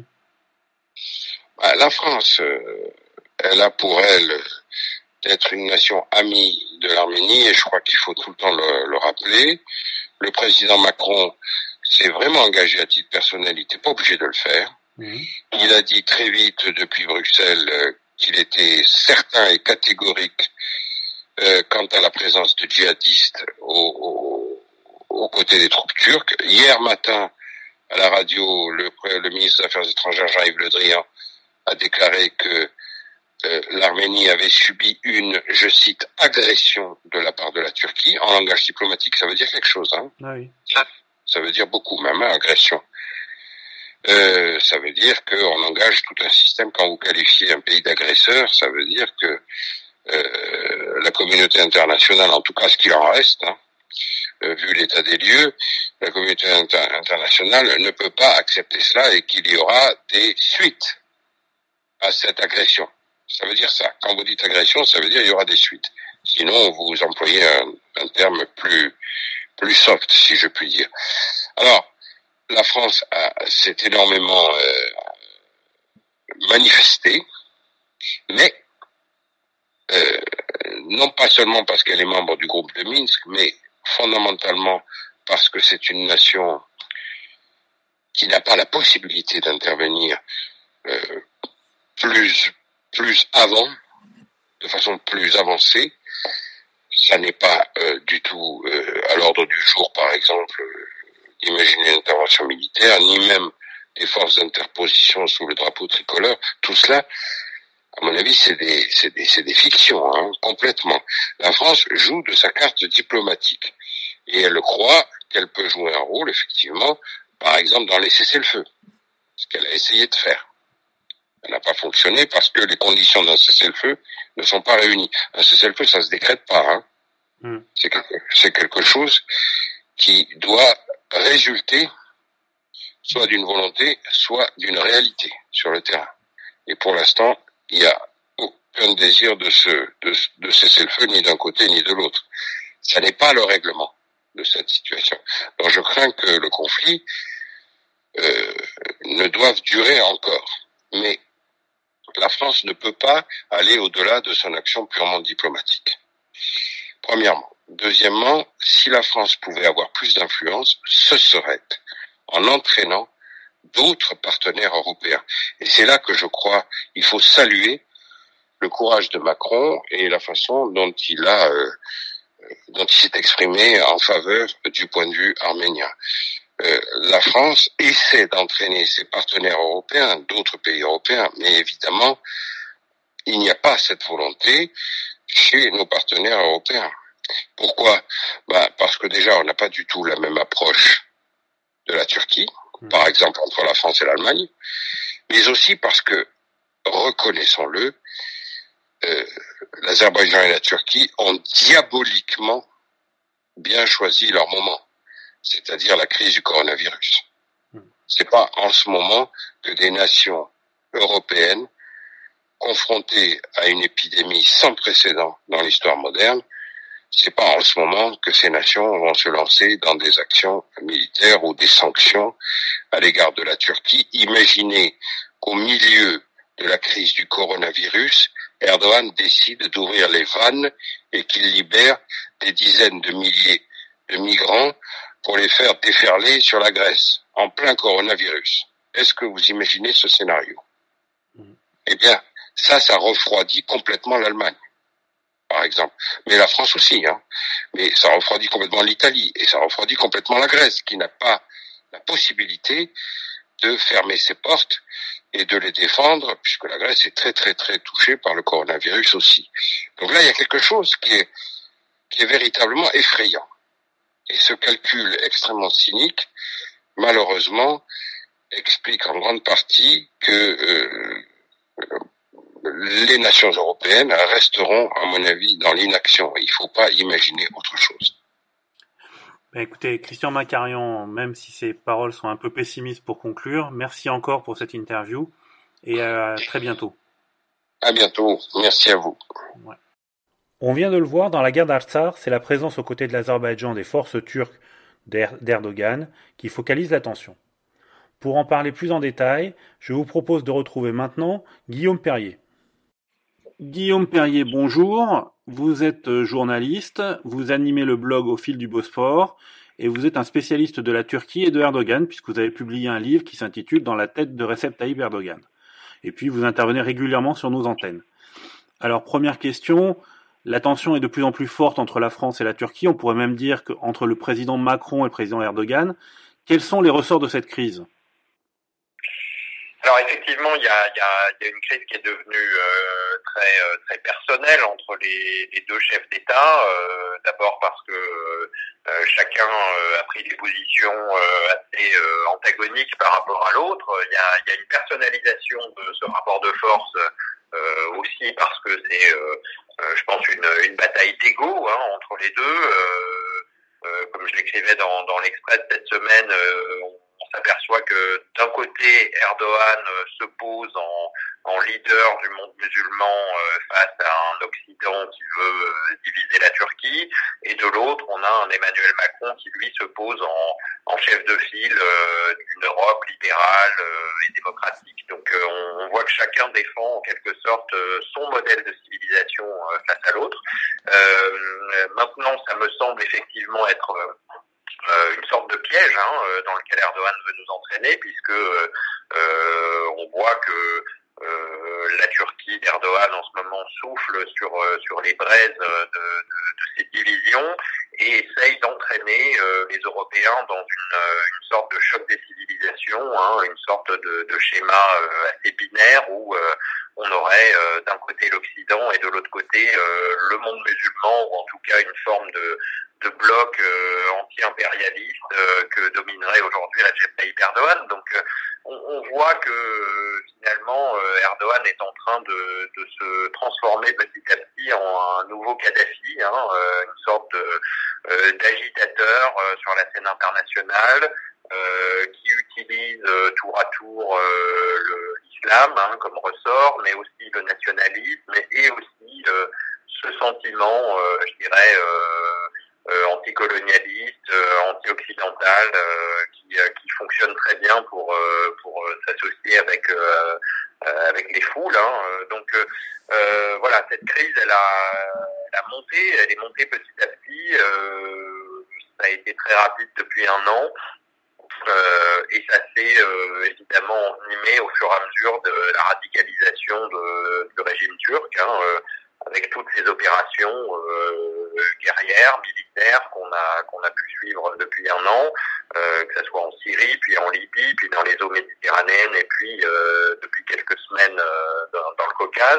Bah, la France, euh, elle a pour elle d'être une nation amie de l'Arménie et je crois qu'il faut tout le temps le, le rappeler. Le président Macron s'est vraiment engagé à titre personnel, il n'était pas obligé de le faire. Mmh. Il a dit très vite depuis Bruxelles euh, qu'il était certain et catégorique euh, quant à la présence de djihadistes au, au, aux côtés des troupes turques. Hier matin, à la radio, le, le ministre des Affaires étrangères Jean-Yves Le Drian a déclaré que euh, l'Arménie avait subi une, je cite, agression de la part de la Turquie. En langage diplomatique, ça veut dire quelque chose. Hein. Ah oui. Ça, ça veut dire beaucoup même, hein, agression. Euh, ça veut dire qu'on engage tout un système. Quand vous qualifiez un pays d'agresseur, ça veut dire que euh, la communauté internationale, en tout cas ce qu'il en reste, hein, euh, vu l'état des lieux, la communauté inter- internationale ne peut pas accepter cela et qu'il y aura des suites à cette agression. Ça veut dire ça. Quand vous dites agression, ça veut dire qu'il y aura des suites. Sinon, vous employez un, un terme plus plus soft, si je puis dire. Alors, la France a, s'est énormément euh, manifestée, mais euh, non pas seulement parce qu'elle est membre du groupe de Minsk, mais fondamentalement parce que c'est une nation qui n'a pas la possibilité d'intervenir euh, plus plus avant, de façon plus avancée, Ça n'est pas euh, du tout euh, à l'ordre du jour, par exemple, euh, d'imaginer une intervention militaire, ni même des forces d'interposition sous le drapeau tricolore. Tout cela, à mon avis, c'est des, c'est des, c'est des fictions, hein, complètement. La France joue de sa carte diplomatique. Et elle croit qu'elle peut jouer un rôle, effectivement, par exemple, dans les cessez-le-feu. Ce qu'elle a essayé de faire. Elle n'a pas fonctionné parce que les conditions d'un cessez-le-feu ne sont pas réunies. Un cessez-le-feu, ça se décrète pas, hein. Mm. C'est quelque, c'est quelque chose qui doit résulter soit d'une volonté, soit d'une réalité sur le terrain. Et pour l'instant, il n'y a aucun désir de se, de, de cesser le feu, ni d'un côté, ni de l'autre. Ça n'est pas le règlement de cette situation. Donc je crains que le conflit euh, ne doive durer encore. Mais la France ne peut pas aller au-delà de son action purement diplomatique. Premièrement. Deuxièmement, si la France pouvait avoir plus d'influence, ce serait en entraînant d'autres partenaires européens. Et c'est là que je crois il faut saluer le courage de Macron et la façon dont il a, euh, dont il s'est exprimé en faveur du point de vue arménien. Euh, la France essaie d'entraîner ses partenaires européens, d'autres pays européens, mais évidemment, il n'y a pas cette volonté chez nos partenaires européens. Pourquoi ? Bah, parce que déjà, on n'a pas du tout la même approche de la Turquie, par exemple entre la France et l'Allemagne, mais aussi parce que, reconnaissons-le, euh, l'Azerbaïdjan et la Turquie ont diaboliquement bien choisi leur moment, c'est-à-dire la crise du coronavirus. C'est pas en ce moment que des nations européennes confrontées à une épidémie sans précédent dans l'histoire moderne, c'est pas en ce moment que ces nations vont se lancer dans des actions militaires ou des sanctions à l'égard de la Turquie. Imaginez qu'au milieu de la crise du coronavirus, Erdogan décide d'ouvrir les vannes et qu'il libère des dizaines de milliers de migrants pour les faire déferler sur la Grèce, en plein coronavirus. Est-ce que vous imaginez ce scénario ? Eh bien, ça, ça refroidit complètement l'Allemagne, par exemple. Mais la France aussi, hein. Mais ça refroidit complètement l'Italie, et ça refroidit complètement la Grèce, qui n'a pas la possibilité de fermer ses portes et de les défendre, puisque la Grèce est très très très touchée par le coronavirus aussi. Donc là, il y a quelque chose qui est, qui est véritablement effrayant. Et ce calcul extrêmement cynique, malheureusement, explique en grande partie que euh, les nations européennes resteront, à mon avis, dans l'inaction. Il ne faut pas imaginer autre chose. Ben écoutez, Christian Macarian, même si ces paroles sont un peu pessimistes pour conclure, merci encore pour cette interview et à très bientôt. À bientôt. Merci à vous. Ouais. On vient de le voir, dans la guerre d'Artsakh, c'est la présence aux côtés de l'Azerbaïdjan des forces turques d'Er- d'Erdogan qui focalise l'attention. Pour en parler plus en détail, je vous propose de retrouver maintenant Guillaume Perrier. Guillaume Perrier, bonjour. Vous êtes journaliste, vous animez le blog Au fil du Bosphore et vous êtes un spécialiste de la Turquie et de Erdogan puisque vous avez publié un livre qui s'intitule Dans la tête de Recep Tayyip Erdogan. Et puis vous intervenez régulièrement sur nos antennes. Alors première question, la tension est de plus en plus forte entre la France et la Turquie. On pourrait même dire qu'entre le président Macron et le président Erdogan. Quels sont les ressorts de cette crise ? Alors effectivement, il y a, il y a, il y a une crise qui est devenue euh, très euh, très personnelle entre les, les deux chefs d'État. Euh, d'abord parce que euh, chacun euh, a pris des positions euh, assez euh, antagoniques par rapport à l'autre. Il y a, il y a une personnalisation de ce rapport de force euh, aussi parce que c'est, euh, euh, je pense, une, une bataille d'ego hein, entre les deux. Euh, euh, comme je l'écrivais dans, dans l'Express cette semaine, euh, on on s'aperçoit que d'un côté, Erdogan euh, se pose en, en leader du monde musulman euh, face à un Occident qui veut euh, diviser la Turquie, et de l'autre, on a un Emmanuel Macron qui, lui, se pose en, en chef de file euh, d'une Europe libérale euh, et démocratique. Donc, euh, on, on voit que chacun défend en quelque sorte euh, son modèle de civilisation euh, face à l'autre. Euh, maintenant, ça me semble effectivement être... Euh, Euh, une sorte de piège hein, euh, dans lequel Erdogan veut nous entraîner, puisque euh, on voit que euh, la Turquie d'Erdogan en ce moment souffle sur euh, sur les braises de, de, de ces division et essaye d'entraîner euh, les Européens dans une, une sorte de choc des civilisations, hein, une sorte de, de schéma euh, assez binaire où euh, on aurait euh, d'un côté l'Occident et de l'autre côté euh, le monde musulman, ou en tout cas une forme de, de bloc euh, anti-impérialiste euh, que dominerait aujourd'hui Recep Tayyip Erdogan. Donc euh, on, on voit que euh, finalement euh, Erdogan est en train de, de se transformer petit à petit en un nouveau Kadhafi, hein, euh, une sorte de, euh, d'agitateur euh, sur la scène internationale, euh, qui utilise euh, tour à tour euh, le, l'islam hein, comme ressort, mais aussi le nationalisme et aussi euh, ce sentiment, euh, je dirais, euh, euh, anticolonialiste, euh, anti-occidental, euh, qui, euh, qui fonctionne très bien pour euh, pour euh, s'associer avec euh, euh, avec les foules. Hein. Donc euh, voilà, cette crise, elle a, elle a monté, elle est montée petit à petit. Euh, ça a été très rapide depuis un an. Euh, et ça s'est euh, évidemment envenimé au fur et à mesure de la radicalisation de, du régime turc, hein, euh, avec toutes ces opérations euh, guerrières, militaires qu'on a qu'on a pu suivre depuis un an, euh, que ce soit en Syrie, puis en Libye, puis dans les eaux méditerranéennes, et puis euh, depuis quelques semaines euh, dans, dans le Caucase.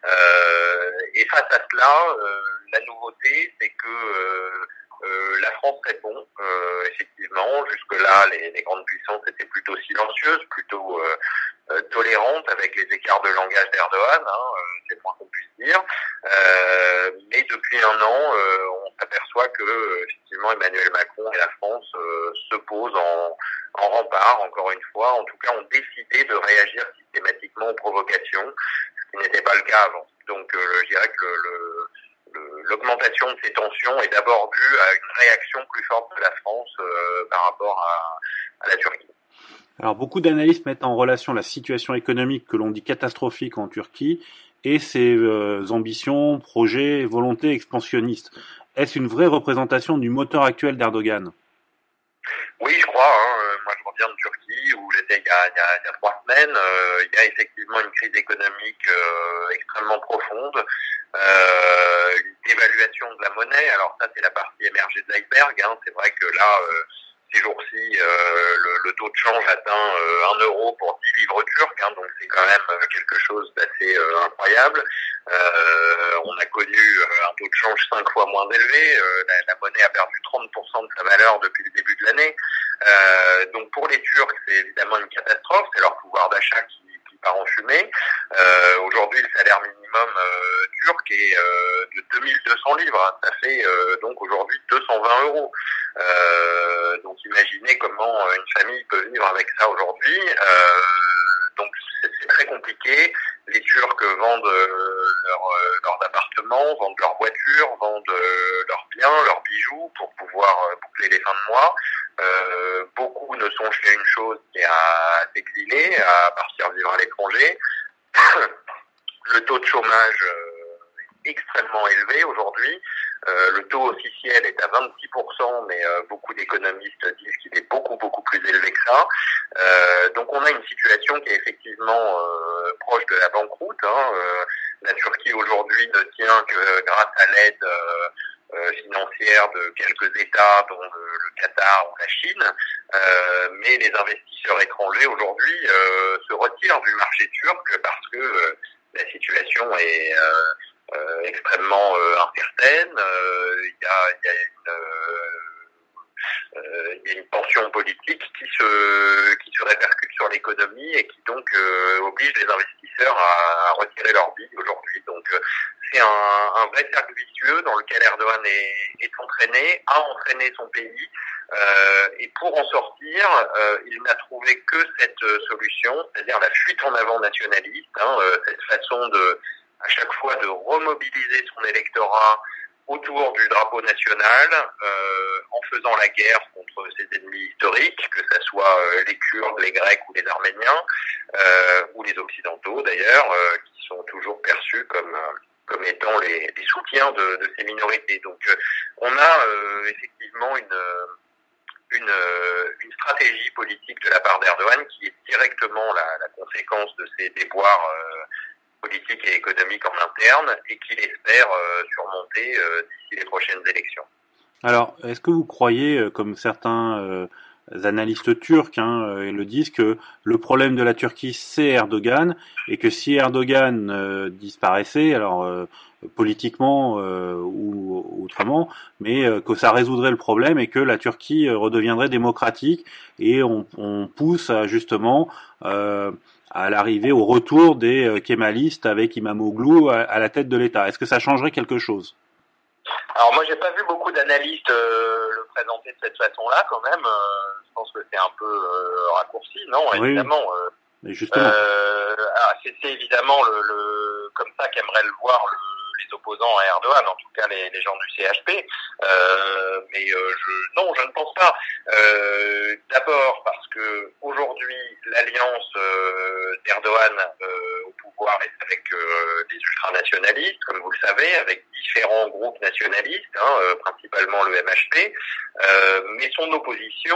Euh, et face à cela, euh, la nouveauté, c'est que euh, Euh, la France répond, euh, effectivement. Jusque-là, les, les grandes puissances étaient plutôt silencieuses, plutôt euh, euh, tolérantes avec les écarts de langage d'Erdogan, hein, euh, c'est le moins qu'on puisse dire. Euh, mais depuis un an, euh, on s'aperçoit que effectivement Emmanuel Macron et la France euh, se posent en, en rempart, encore une fois. En tout cas, ont décidé de réagir systématiquement aux provocations, ce qui n'était pas le cas avant. Donc, euh, je dirais que le, le l'augmentation de ces tensions est d'abord due à une réaction plus forte de la France euh, par rapport à, à la Turquie. Alors beaucoup d'analystes mettent en relation la situation économique que l'on dit catastrophique en Turquie et ses euh, ambitions, projets, volontés expansionnistes. Est-ce une vraie représentation du moteur actuel d'Erdogan ? Oui, je crois. Hein. Moi, je reviens de Turquie où j'étais il y a, il y a, il y a trois semaines. Euh, il y a effectivement une crise économique euh, extrêmement profonde. Euh, une dévaluation de la monnaie. Alors ça, c'est la partie émergée de l'iceberg. Hein. C'est vrai que là, euh, ces jours-ci, euh, le, le taux de change atteint euh, un euro pour dix livres turcs. Hein. Donc c'est quand même quelque chose d'assez euh, incroyable. Euh, on a connu euh, un taux de change cinq fois moins élevé. Euh, la, la monnaie a perdu trente pour cent de sa valeur depuis le début de l'année. Euh, donc pour les Turcs, c'est évidemment une catastrophe. C'est leur pouvoir d'achat qui part en fumée. Euh, aujourd'hui, le salaire minimum euh, turc est euh, de deux mille deux cents livres. Hein. Ça fait euh, donc aujourd'hui deux cent vingt euros. Euh, donc imaginez comment une famille peut vivre avec ça aujourd'hui. Euh, donc c'est, c'est très compliqué. Les Turcs vendent euh, leur, euh, leurs appartements, vendent leurs voitures, vendent euh, leurs biens, leurs bijoux pour pouvoir euh, boucler les fins de mois. Euh, beaucoup ne songent qu'à une chose, qui est à s'exiler, à partir vivre à l'étranger. Le taux de chômage euh, est extrêmement élevé aujourd'hui. Euh, le taux officiel est à vingt-six pour cent, mais euh, beaucoup d'économistes disent qu'il est beaucoup, beaucoup plus élevé que ça. Euh, donc on a une situation qui est effectivement euh, proche de la banqueroute. Hein. Euh, la Turquie aujourd'hui ne tient que grâce à l'aide euh, euh, financière de quelques États, dont le, le Qatar ou la Chine. Euh, mais les investisseurs étrangers aujourd'hui euh, se retirent du marché turc parce que euh, la situation est... Euh, Euh, extrêmement euh, incertaine. Euh, il y a, il y a une, euh, il y a une tension politique qui se qui se répercute sur l'économie et qui donc euh, oblige les investisseurs à, à retirer leur billes aujourd'hui. Donc euh, c'est un, un vrai cercle vicieux dans lequel Erdogan est, est entraîné, a entraîné son pays. Euh, et pour en sortir, euh, il n'a trouvé que cette euh, solution, c'est-à-dire la fuite en avant nationaliste, hein, euh, cette façon de à chaque fois de remobiliser son électorat autour du drapeau national, euh, en faisant la guerre contre ses ennemis historiques, que ce soit euh, les Kurdes, les Grecs ou les Arméniens, euh, ou les Occidentaux d'ailleurs, euh, qui sont toujours perçus comme euh, comme étant les, les soutiens de, de ces minorités. Donc euh, on a euh, effectivement une Une, une stratégie politique de la part d'Erdogan qui est directement la, la conséquence de ces déboires euh, politiques et économique en interne et qu'il espère euh, surmonter euh, d'ici les prochaines élections. Alors, est-ce que vous croyez, comme certains euh, analystes turcs hein, le disent, que le problème de la Turquie, c'est Erdogan, et que si Erdogan euh, disparaissait, alors euh, politiquement euh, ou autrement, mais euh, que ça résoudrait le problème et que la Turquie redeviendrait démocratique, et on, on pousse à, justement euh, à l'arrivée, au retour des euh, kémalistes avec Imamoglu à, à la tête de l'État. Est-ce que ça changerait quelque chose ? Alors moi j'ai pas vu beaucoup d'analystes euh, le présenter de cette façon-là quand même. Euh, je pense que c'est un peu euh, raccourci, non oui, évidemment. Euh, Mais justement. Euh, alors c'est, c'est évidemment le, le comme ça qu'aimeraient le voir le, les opposants à Erdogan, en tout cas les, les gens du C H P. Euh, mais euh, je, non, je ne pense pas. Euh, d'abord parce que aujourd'hui l'alliance euh, d'Erdogan euh, au pouvoir est avec euh, les ultranationalistes, comme vous le savez, avec différents groupes nationalistes, hein, euh, principalement le M H P, euh, mais son opposition,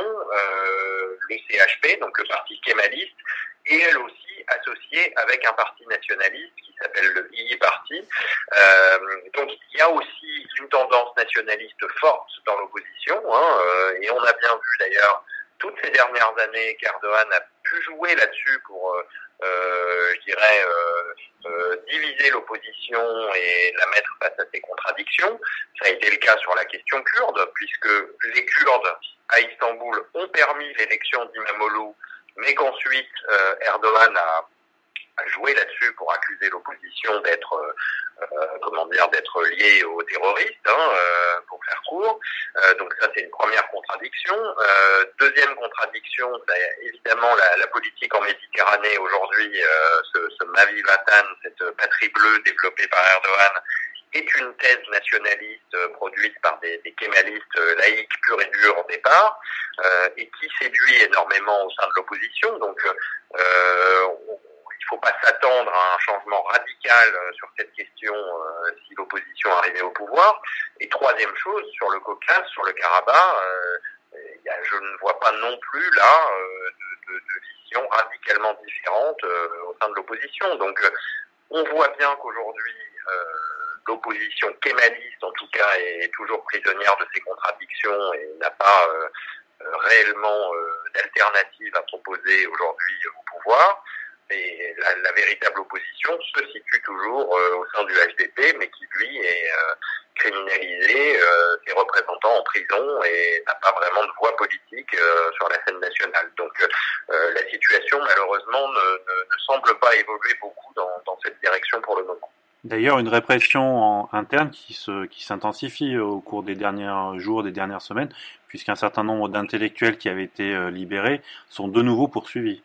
euh, le C H P, donc le parti kémaliste, est elle aussi associée avec un parti nationaliste qui s'appelle le İYİ Parti. Euh, donc il y a aussi une tendance nationaliste forte dans l'opposition, hein, euh, et on a bien vu d'ailleurs toutes ces dernières années qu'Erdogan a pu jouer là-dessus pour, euh, euh, je dirais, euh, euh, diviser l'opposition et la mettre face à ses contradictions. Ça a été le cas sur la question kurde, puisque les Kurdes à Istanbul ont permis l'élection d'Imamoglu, mais qu'ensuite euh, Erdogan a, a joué là-dessus pour accuser l'opposition d'être, euh, euh, comment dire, d'être liée aux terroristes, hein, euh, pour faire court. Euh, donc ça, c'est une première contradiction. Euh, deuxième contradiction, c'est évidemment la, la politique en Méditerranée aujourd'hui, euh, ce, ce Mavi Vatan, cette patrie bleue développée par Erdogan, est une thèse nationaliste euh, produite par des, des kémalistes euh, laïcs purs et durs au départ, euh, et qui séduit énormément au sein de l'opposition. Donc, euh, on, il ne faut pas s'attendre à un changement radical euh, sur cette question euh, si l'opposition arrivait au pouvoir. Et troisième chose, sur le Caucase, sur le Karabakh, euh, y a, je ne vois pas non plus là euh, de, de, de vision radicalement différente euh, au sein de l'opposition. Donc, euh, on voit bien qu'aujourd'hui, euh, l'opposition kémaliste, en tout cas, est toujours prisonnière de ses contradictions et n'a pas euh, réellement euh, d'alternative à proposer aujourd'hui au pouvoir. Et la, la véritable opposition se situe toujours euh, au sein du H D P, mais qui, lui, est euh, criminalisé, euh, ses représentants en prison et n'a pas vraiment de voix politique euh, sur la scène nationale. Donc euh, la situation, malheureusement, ne, ne, ne semble pas évoluer beaucoup dans, dans cette direction pour le moment. D'ailleurs, une répression en interne qui se qui s'intensifie au cours des derniers jours, des dernières semaines, puisqu'un certain nombre d'intellectuels qui avaient été libérés sont de nouveau poursuivis.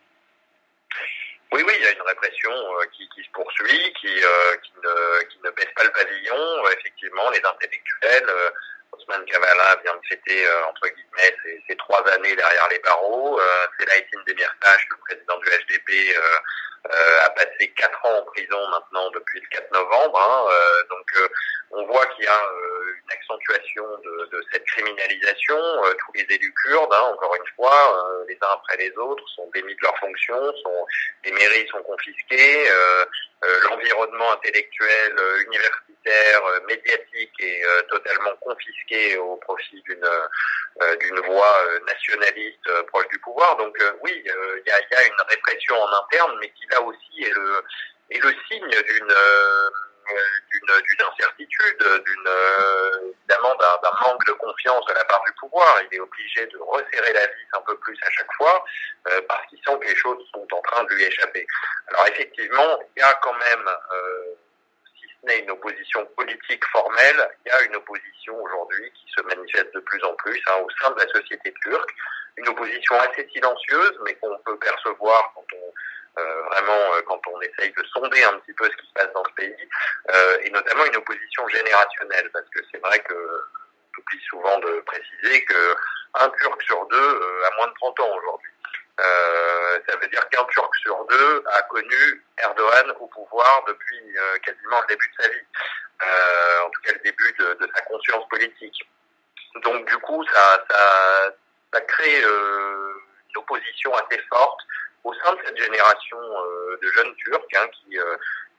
Oui, oui, il y a une répression euh, qui, qui se poursuit, qui, euh, qui, ne, qui ne baisse pas le pavillon. Euh, effectivement, les intellectuels, euh, Osman Kavala vient de fêter, euh, entre guillemets, ses, ses trois années derrière les barreaux. Euh, Selahattin Demirtas, le président du H D P, euh, euh, a passé quatre ans en prison maintenant depuis le quatre novembre. Hein, euh, donc, euh, on voit qu'il y a euh, une accentuation de, de cette criminalisation. Euh, tous les élus kurdes, hein, encore une fois, euh, les uns après les autres, sont démis de leurs fonctions, sont, les mairies sont confisquées, euh, euh, l'environnement intellectuel, euh, universitaire, euh, médiatique est euh, totalement confisqué au profit d'une euh, d'une voix euh, nationaliste euh, proche du pouvoir. Donc euh, oui, il euh, y, a, y a une répression en interne, mais qui là aussi est le est le signe d'une euh, d'une d'une incertitude, d'une euh, évidemment d'un, d'un manque de confiance de la part du pouvoir. Il est obligé de resserrer la vis un peu plus à chaque fois euh, parce qu'il sent que les choses sont en train de lui échapper. Alors effectivement, il y a quand même, euh, si ce n'est une opposition politique formelle, il y a une opposition aujourd'hui qui se manifeste de plus en plus hein, au sein de la société turque, une opposition assez silencieuse, mais qu'on peut percevoir quand on Euh, vraiment euh, quand on essaye de sonder un petit peu ce qui se passe dans ce pays, euh, et notamment une opposition générationnelle, parce que c'est vrai que on oublie souvent de préciser que un Turc sur deux euh, a moins de trente ans aujourd'hui. Euh, ça veut dire qu'un Turc sur deux a connu Erdogan au pouvoir depuis euh, quasiment le début de sa vie, euh, en tout cas le début de, de sa conscience politique. Donc du coup, ça, ça, ça crée euh, une opposition assez forte au sein de cette génération euh, de jeunes Turcs hein, qui, euh,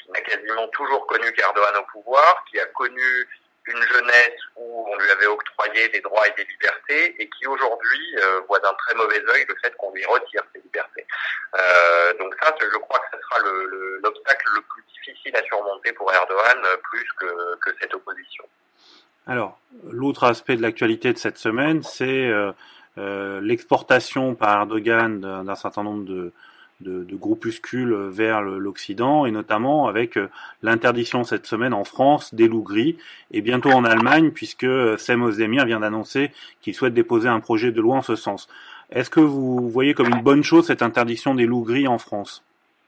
qui n'a quasiment toujours connu qu'Erdogan au pouvoir, qui a connu une jeunesse où on lui avait octroyé des droits et des libertés et qui aujourd'hui euh, voit d'un très mauvais œil le fait qu'on lui retire ses libertés. Euh, donc ça, je crois que ce sera le, le, l'obstacle le plus difficile à surmonter pour Erdogan, plus que, que cette opposition. Alors, l'autre aspect de l'actualité de cette semaine, c'est euh, euh, l'exportation par Erdogan d'un, d'un certain nombre de De, de groupuscules vers l'Occident, et notamment avec l'interdiction cette semaine en France des loups gris, et bientôt en Allemagne, puisque Cem Özdemir vient d'annoncer qu'il souhaite déposer un projet de loi en ce sens. Est-ce que vous voyez comme une bonne chose cette interdiction des loups gris en France ?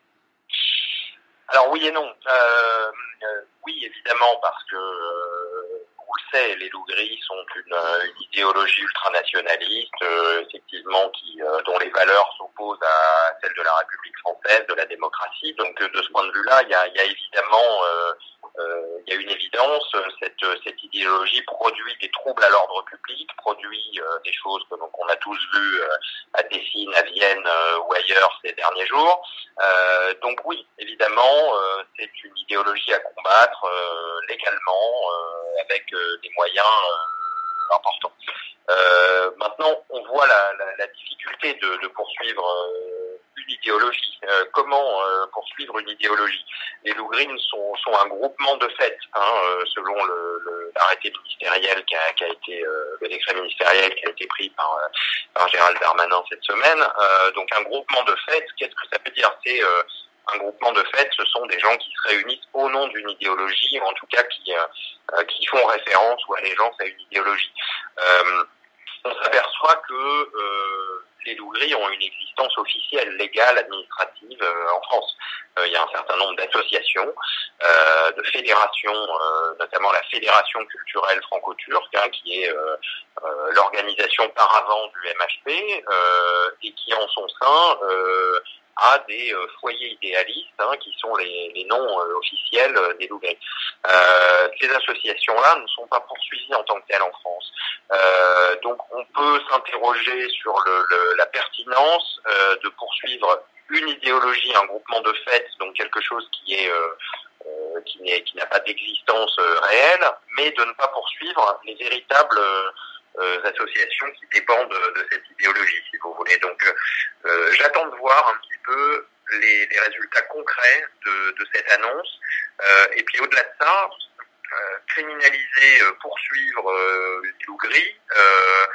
Alors oui et non. Euh, euh, oui, évidemment, parce que euh, on le sait, les loups gris sont une, une idéologie ultranationaliste, euh, effectivement, qui euh, dont les valeurs s'opposent à celles de la République française, de la démocratie. Donc, de ce point de vue-là, il y a, il y a évidemment, euh, euh, il y a une évidence. Cette, cette idéologie produit des troubles à l'ordre public, produit euh, des choses que donc on a tous vues euh, à Dessine, à Vienne euh, ou ailleurs ces derniers jours. Euh, donc oui, évidemment, euh, c'est une idéologie à combattre euh, légalement, euh, avec euh, des moyens euh, importants. Euh, maintenant, on voit la, la, la difficulté de, de poursuivre euh, une idéologie. Euh, comment euh, poursuivre une idéologie ? Les loups gris sont, sont un groupement de fait, hein, euh, selon le, le, l'arrêté ministériel qui a, qui a été, euh, le décret ministériel qui a été pris par, euh, par Gérald Darmanin cette semaine. Euh, donc un groupement de fait, qu'est-ce que ça veut dire ? C'est euh, un groupement de fait, ce sont des gens qui se réunissent au nom d'une idéologie, ou en tout cas qui, euh, qui font référence ou allégeance à une idéologie. Euh, on s'aperçoit que euh, les loups gris ont une existence officielle, légale, administrative euh, en France. Euh, il y a un certain nombre d'associations, euh, de fédérations, euh, notamment la Fédération culturelle franco-turque, hein, qui est euh, euh, l'organisation par avant du M H P, euh, et qui en son sein euh, à des euh, foyers idéalistes, hein, qui sont les, les noms euh, officiels euh, des loups gris. Euh, ces associations-là ne sont pas poursuivies en tant que telles en France. Euh, donc on peut s'interroger sur le, le, la pertinence euh, de poursuivre une idéologie, un groupement de fait, donc quelque chose qui est euh, euh, qui, n'est, qui n'a pas d'existence euh, réelle, mais de ne pas poursuivre les véritables euh, Euh, associations qui dépendent de, de cette idéologie, si vous voulez. Donc, euh, j'attends de voir un petit peu les, les résultats concrets de, de cette annonce. Euh, et puis, au-delà de ça, euh, criminaliser, euh, poursuivre euh, les loups gris, euh,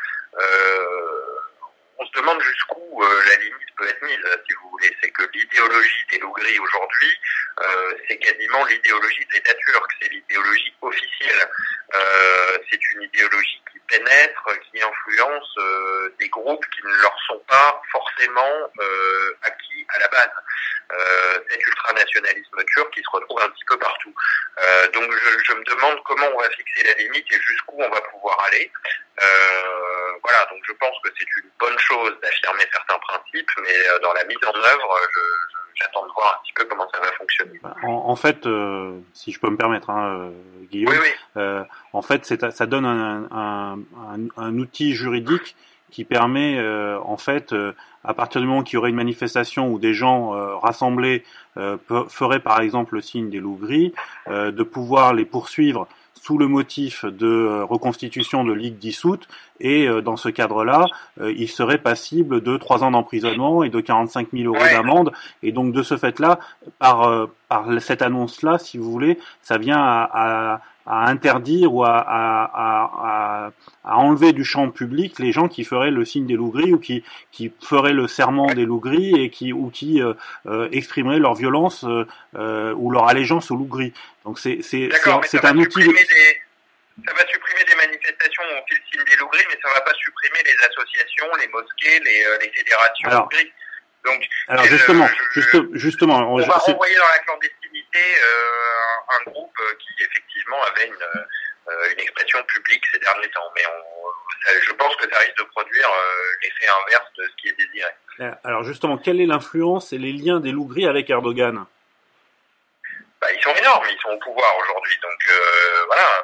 euh, on se demande jusqu'où euh, la limite peut être mise, si vous voulez. C'est que l'idéologie des loups gris aujourd'hui, euh, c'est quasiment l'idéologie de l'État turc, c'est l'idéologie officielle. Euh, c'est une idéologie qui pénètre, qui influence euh, des groupes qui ne leur sont pas forcément euh, acquis à la base. Euh, cet ultranationalisme turc qui se retrouve un petit peu partout. Euh, donc je, je me demande comment on va fixer la limite et jusqu'où on va pouvoir aller. Euh, voilà, donc je pense que c'est une bonne chose d'affirmer certains principes, mais dans la mise en œuvre, je, je, j'attends de voir un petit peu comment ça va fonctionner. En, en fait, euh, si je peux me permettre, hein, euh, Guillaume, oui, oui. Euh, en fait, c'est, ça donne un, un, un, un outil juridique qui permet, euh, en fait, euh, à partir du moment qu'il y aurait une manifestation où des gens euh, rassemblés euh, pe- feraient par exemple le signe des loups gris, euh, de pouvoir les poursuivre sous le motif de euh, reconstitution de ligue dissoute, et euh, dans ce cadre-là, euh, il serait passible de trois ans d'emprisonnement et de quarante-cinq mille euros ouais. d'amende. Et donc de ce fait-là, par euh, par cette annonce-là, si vous voulez, ça vient à, à à interdire ou à, à, à, à enlever du champ public les gens qui feraient le signe des loups gris ou qui, qui feraient le serment des loups gris et qui, ou qui euh, euh, exprimeraient leur violence euh, euh, ou leur allégeance aux loups gris. Donc c'est, c'est, D'accord, c'est, c'est un outil... Des, ça va supprimer des manifestations où on fait le signe des loups gris, mais ça va pas supprimer les associations, les mosquées, les, euh, les fédérations alors, loups gris. Donc, alors justement, euh, je, juste, justement, on je, va c'est... renvoyer dans la clandestinité euh, un groupe qui effectivement avait une, euh, une expression publique ces derniers temps. Mais on, ça, je pense que ça risque de produire euh, l'effet inverse de ce qui est désiré. Alors justement, quelle est l'influence et les liens des loups gris avec Erdogan ? Bah, ils sont énormes, ils sont au pouvoir aujourd'hui. Donc euh, voilà,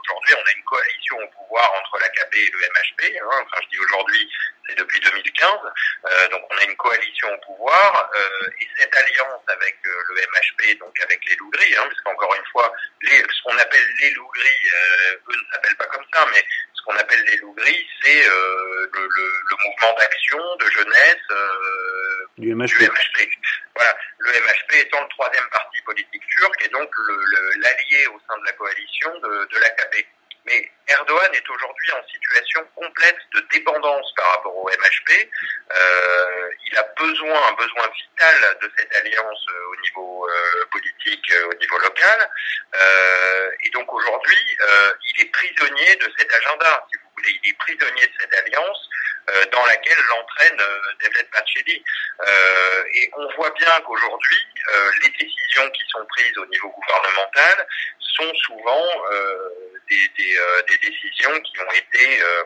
aujourd'hui, on a une coalition au pouvoir entre l'A K P et le M H P. Hein. Enfin, je dis aujourd'hui, c'est depuis deux mille quinze. Euh, donc, on a une coalition au pouvoir. Euh, et cette alliance avec euh, le M H P, donc avec les loups gris, hein, parce qu'encore une fois, les, ce qu'on appelle les loups gris, euh, eux ne s'appellent pas comme ça, mais ce qu'on appelle les loups gris, c'est euh, le, le, le mouvement d'action, de jeunesse euh, du M H P. Du M H P. Voilà, le M H P étant le troisième parti politique turc et donc le, le, l'allié au sein de la coalition de, de l'A K P. Mais Erdogan est aujourd'hui en situation complète de dépendance par rapport au M H P. Euh, il a besoin, un besoin vital de cette alliance euh, au niveau euh, politique, euh, au niveau local. Euh, et donc aujourd'hui, euh, il est prisonnier de cet agenda, si vous voulez. Il est prisonnier de cette alliance euh, dans laquelle l'entraîne euh, Devlet Bahçeli. Euh, et on voit bien qu'aujourd'hui, euh, les décisions qui sont prises au niveau gouvernemental sont souvent euh, des, des, euh, des décisions qui ont été euh,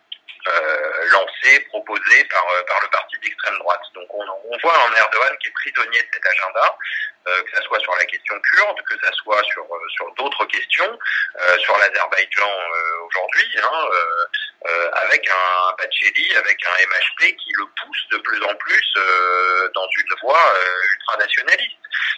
euh, lancées, proposées par, par le parti d'extrême droite. Donc on, on voit un Erdogan qui est prisonnier de cet agenda, euh, que ça soit sur la question kurde, que ça soit sur, sur d'autres questions, euh, sur l'Azerbaïdjan euh, aujourd'hui, hein, euh, euh, avec un Bahçeli, avec un M H P qui le pousse de plus en plus euh, dans une voie euh, ultranationaliste.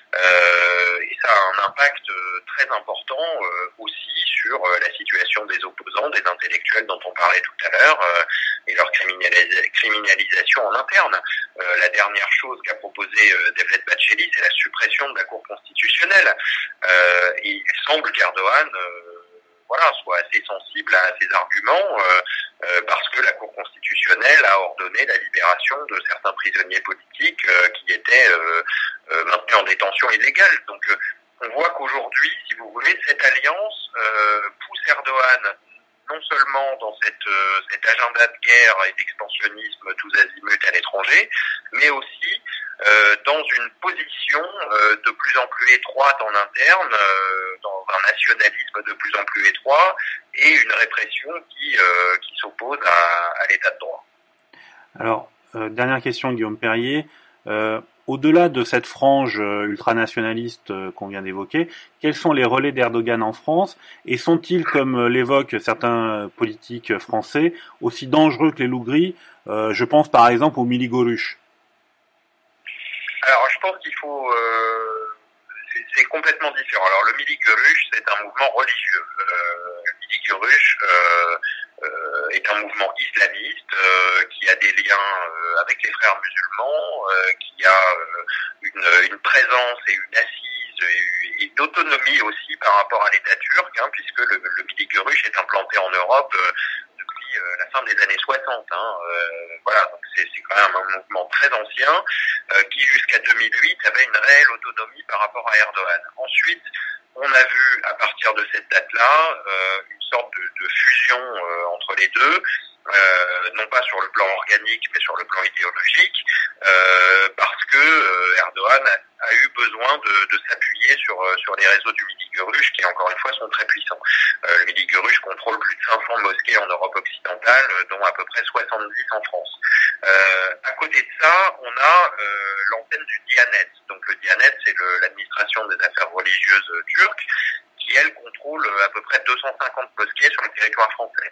Euh, et ça a un impact euh, très important euh, aussi sur euh, la situation des opposants, des intellectuels dont on parlait tout à l'heure, euh, et leur criminalis- criminalisation en interne. Euh, la dernière chose qu'a proposé euh, Devlet Bahçeli, c'est la suppression de la Cour constitutionnelle. Euh, et il semble qu'Erdogan euh, voilà, soit assez sensible à ces arguments euh, euh, parce que la Cour constitutionnelle a ordonné la libération de certains prisonniers politiques euh, qui étaient euh, euh, maintenus en détention illégale. Donc euh, on voit qu'aujourd'hui, si vous voulez, cette alliance euh, pousse Erdogan non seulement dans cette, euh, cet agenda de guerre et d'expansionnisme tous azimuts à l'étranger, mais aussi euh, dans une position euh, de plus en plus étroite en interne, euh, dans un nationalisme de plus en plus étroit et une répression qui, euh, qui s'oppose à, à l'état de droit. Alors, euh, dernière question, Guillaume Perrier. Euh, au-delà de cette frange euh, ultranationaliste euh, qu'on vient d'évoquer, quels sont les relais d'Erdogan en France et sont-ils, comme euh, l'évoquent certains politiques français, aussi dangereux que les loups gris? euh, Je pense par exemple aux Miligorüç. Alors, je pense qu'il faut... Euh, c'est, c'est complètement différent. Alors, le Miligorüç, c'est un mouvement religieux. Euh, le Miligorüç euh, euh, est un mouvement islamiste euh, qui a des liens euh, avec les frères musulmans, euh, qui a euh, une, une présence et une assise et une autonomie aussi par rapport à l'État turc, hein, puisque le, le Miligorüç est implanté en Europe euh, depuis euh, la fin des années soixante. Hein, euh, voilà, donc c'est, c'est quand même un mouvement très ancien euh, qui jusqu'à deux mille huit avait une réelle autonomie par rapport à Erdogan. Ensuite, on a vu à partir de cette date-là euh, une sorte de, de fusion euh, entre les deux, euh, non pas sur le plan organique mais sur le plan idéologique, euh, parce que euh, Erdogan a, a eu besoin de, de s'appuyer sur sur les réseaux du Miligorüç qui encore une fois sont très puissants. Euh, le Miligorüç contrôle plus de cinq cents mosquées en Europe occidentale, dont à peu près soixante-dix en France. Euh, à côté de ça, on a euh, l'antenne du Diyanet. Donc le Diyanet, c'est le, l'administration des affaires religieuses turques, qui elle contrôle à peu près deux cent cinquante mosquées sur le territoire français,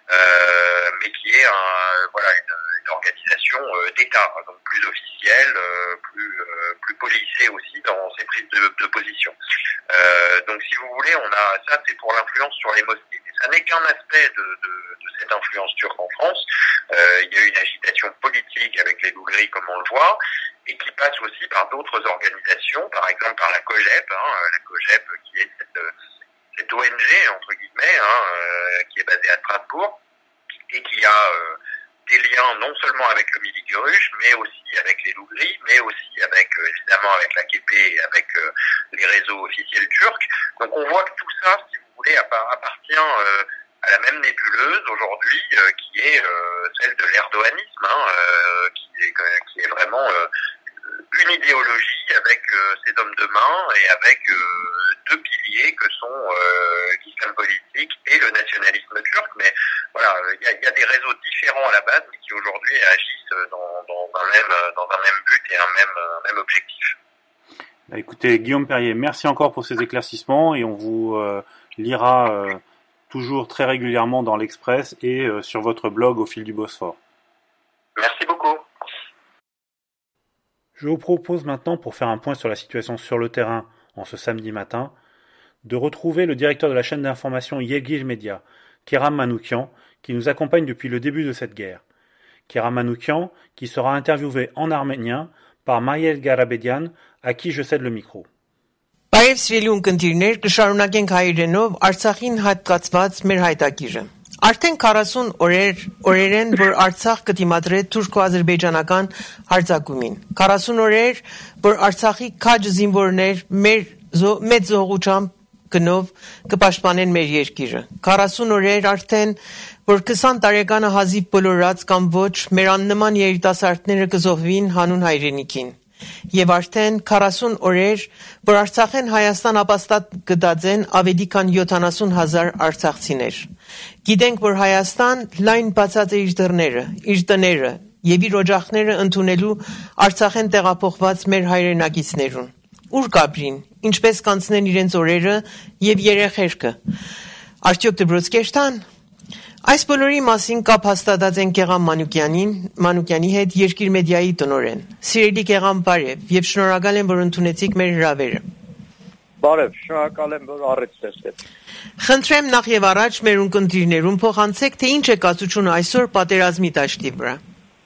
euh, mais qui est un, voilà une, une organisation euh, d'État, donc plus officielle, euh, plus euh, plus policée aussi dans ses prises de, de position. Euh, donc si vous voulez, on a ça, c'est pour l'influence sur les mosquées. Mais ça n'est qu'un aspect de, de, de cette influence turque en France. Euh, il y a eu une agitation politique avec les loups gris, comme on le voit, et qui passe aussi par d'autres organisations, par exemple par la COGEP, hein, la COGEP qui est cette, cette O N G, entre guillemets, hein, euh, qui est basée à Strasbourg, et qui a euh, des liens non seulement avec le Miligorüç, mais aussi avec les loups gris, mais aussi avec, euh, évidemment, avec l'A K P et avec euh, les réseaux officiels turcs. Donc on voit que tout ça, si vous voulez, appartient euh, à la même nébuleuse aujourd'hui, euh, qui est euh, celle de l'erdoganisme, hein, euh, qui, est, qui est vraiment euh, une idéologie avec euh, ses hommes de main et avec euh, deux piliers que sont euh, l'islam politique et le nationalisme turc. Mais voilà, il y a, y a des réseaux différents à la base, mais qui aujourd'hui agissent dans, dans un même dans un même but et un même un même objectif. Bah, écoutez, Guillaume Perrier, merci encore pour ces éclaircissements et on vous euh, lira euh, toujours très régulièrement dans l'Express et euh, sur votre blog Au fil du Bosphore. Merci beaucoup. Je vous propose maintenant, pour faire un point sur la situation sur le terrain en ce samedi matin, de retrouver le directeur de la chaîne d'information Yegil Media, Keiram Manoukian, qui nous accompagne depuis le début de cette guerre. Keiram Manoukian, qui sera interviewé en arménien par Mariel Garabedian, à qui je cède le micro. Բարև սիրելի ունկնդիրներ, կշարունակենք հայերենով Արցախին հատկացված մեր հայտագիրը։ Արդեն քառասուն օրեր օրեր են, որ Արցախ կդիմադրե թուրքո-ադրբեջանական հարձակումին։ քառասուն օրեր, որ Արցախի քաջ զինվորներ մեր մեծ զողուչությամբ գնով կպաշտպանեն մեր երկիրը։ քառասուն օրեր արդեն, որ քսան տարեկանը հազիվ բոլորած կամ ոչ մեր աննման երիտասարդները կզոհվին հանուն հայրենիքին։ Եվ արդեն քառասուն օրեր, որ Արցախեն Հայաստան ապաստատ կդածեն ավելի քան յոթանասուն հազար արցախցիներ։ Գիտենք, որ Հայաստան լայն բացած է իր դռները, իր տները եւ իր օջախները ընդունելու Արցախեն տեղափոխված մեր հայրենակիցներուն։ Ուր կապրին, ինչպես կանցնեն իրենց օրերը եւ երեխերքը։ Արդյոք դպրոց կերտան։ Այս բոլորի մասին կապ հաստատած են Կեգամ Մանուկյանին, Մանուկյանի հետ Երկիր մեդիայի տնօրեն։ Սիրելի Կեգամ, բարև եւ շնորհակալ եմ, որ ընդունեցիք մեր հրավերը։ Բարև, շնորհակալ եմ, որ առիթ եք։ Խնդրեմ նախ եւ առաջ մեր ունկնդիրներուն փոխանցեք, թե ինչ է կացությունը այսօր պատերազմի դաշտի վրա։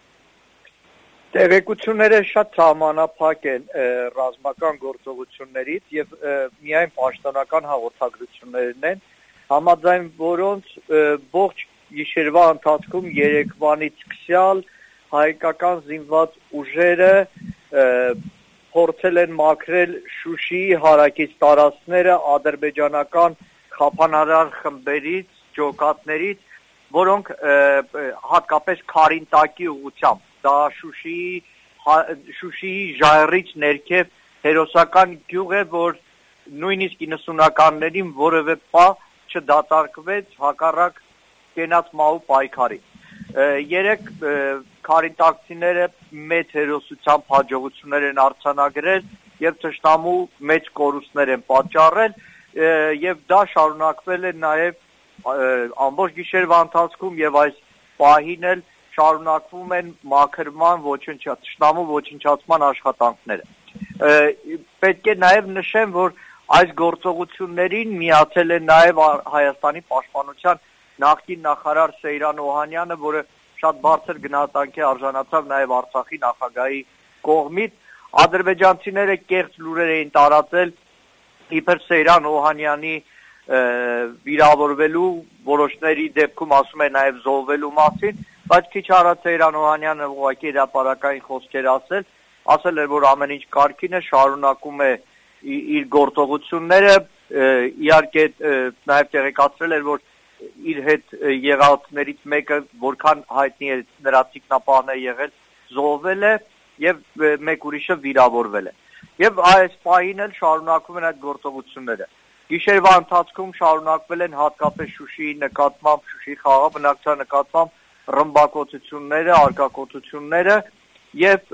Տեղեկությունները շատ սահմանափակ են ռազմական գործողություններից եւ միայն պաշտոնական հաղորդագրություններն են, համաձայն որոնց ողջ գիշերվա ընթացքում երեկվանից սկսյալ հայկական զինված ուժերը փորձել են մաքրել Շուշիի հարակից տարածքները ադրբեջանական խափանարար խմբերից, ջոկատներից, որոնք հատկապես Քարինտակի ուղղությամբ, դա Շուշիի Շուշիի ժայռից ներքև հերոսական գյուղ է, որ նույնիսկ իննսունականներին որևէ պահ չդատարկվեց հակառակ կենաց մահու պայքարի։ Երեք քարինտակցիները մեծ հերոսությամբ հաջողություններ են արձանագրել եւ թշնամու մեծ կորուստներ են պատճառել եւ դա շարունակվել է նաեւ ամբողջ գիշերվա ընթացքում եւ այս պահին էլ շարունակվում են մաքրման ոչնչացման թշնամու ոչնչացման աշխատանքները։ Պետք է նաեւ նշեմ, որ այս գործողություններին միացել է նաև Հայաստանի պաշտպանության նախկին նախարար Սեյրան Օհանյանը, որը շատ բարձր գնահատանքի արժանացավ նաև Արցախի նախագահի կողմից։ Ադրբեջանցիները կեղծ լուրեր էին տարածել իբր Սեյրան Օհանյանի վիրավորվելու, որոշների դեպքում ասում է նաև զոհվելու մասին, բայց քիչ առաջ Սեյրան Օհանյանը ուղղակի հրապարակային խոսքեր ասել, ասել էր, որ ամեն ինչ կարգին է, շարունակում է իր գործողությունները, իհարկե նաև տեղեկացրել էր, որ իր հետ եղածներից մեկը, որքան հայտնի է նրա թիկնապահն է եղել, զոհվել է եւ մեկ ուրիշը վիրավորվել է։ Եվ այս պահին էլ շարունակվում են այդ գործողությունները։ Գիշերվա ընթացքում շարունակվել են հատկապես Շուշիի նկատմամբ, Շուշիի խաղաղաբնակչության նկատմամբ ռմբակոծությունները, արկակոծությունները եւ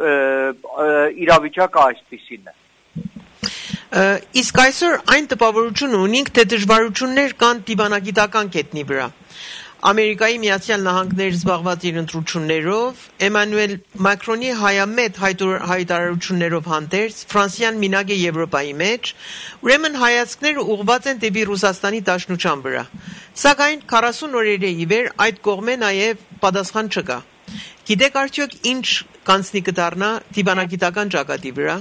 իրավիճակը այսպիսին է։ Իսկ այսօր այն տպավորությունը ունենք, թե դժվարություններ կան դիվանագիտական կետնի վրա։ Ամերիկայի Միացյալ Նահանգներ զբաղված իր ընտրություններով, Էմանուել Մակրոնի հայամետ հայտարարություններով հանդերձ, Ֆրանսիան մինակ է Եվրոպայի մեջ, ուրեմն հայացքները ուղղված են դեպի Ռուսաստանի դաշնության վրա։ Սակայն քառասուն օրերի ի վեր այդ կողմը նաև պատասխան չկա։ Գիտեք արդյոք ինչ կանցնի կդառնա դիվանագիտական ճակատի վրա։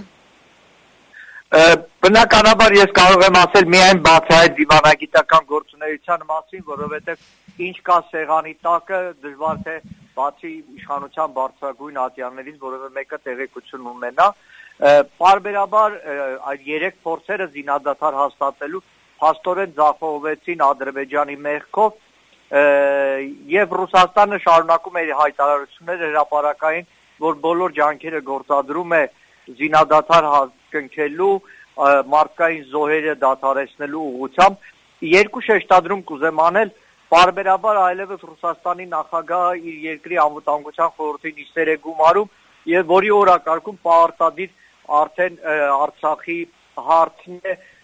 Բնականաբար ես կարող եմ ասել միայն բացահայտ դիվանագիտական գործունեության մասին, որովհետև ինչ կա սեղանի տակը, դժվար թե բացի իշխանության բարձրագույն ատյաններից որևէ մեկը տեղեկություն ունենա։ Պարբերաբար այդ երեք փորձերը զինադադար հաստատելու փաստորեն ձախողվեցին Ադրբեջանի մեղքով եւ Ռուսաստանը շարունակում է հայտարարությունները հրապարակային, որ բոլոր ջանքերը գործադրում է զինադադար կնքելու, մարդկային զոհերը դադարեցնելու ուղղությամբ։ Երկու շեշտադրում կուզեմ անել, պարբերաբար այլևս Ռուսաստանի նախագահը իր երկրի անվտանգության խորհրդին նիստեր է գումարում եւ որի օրակարգում պարտադիր արդեն Արցախի հարցն է,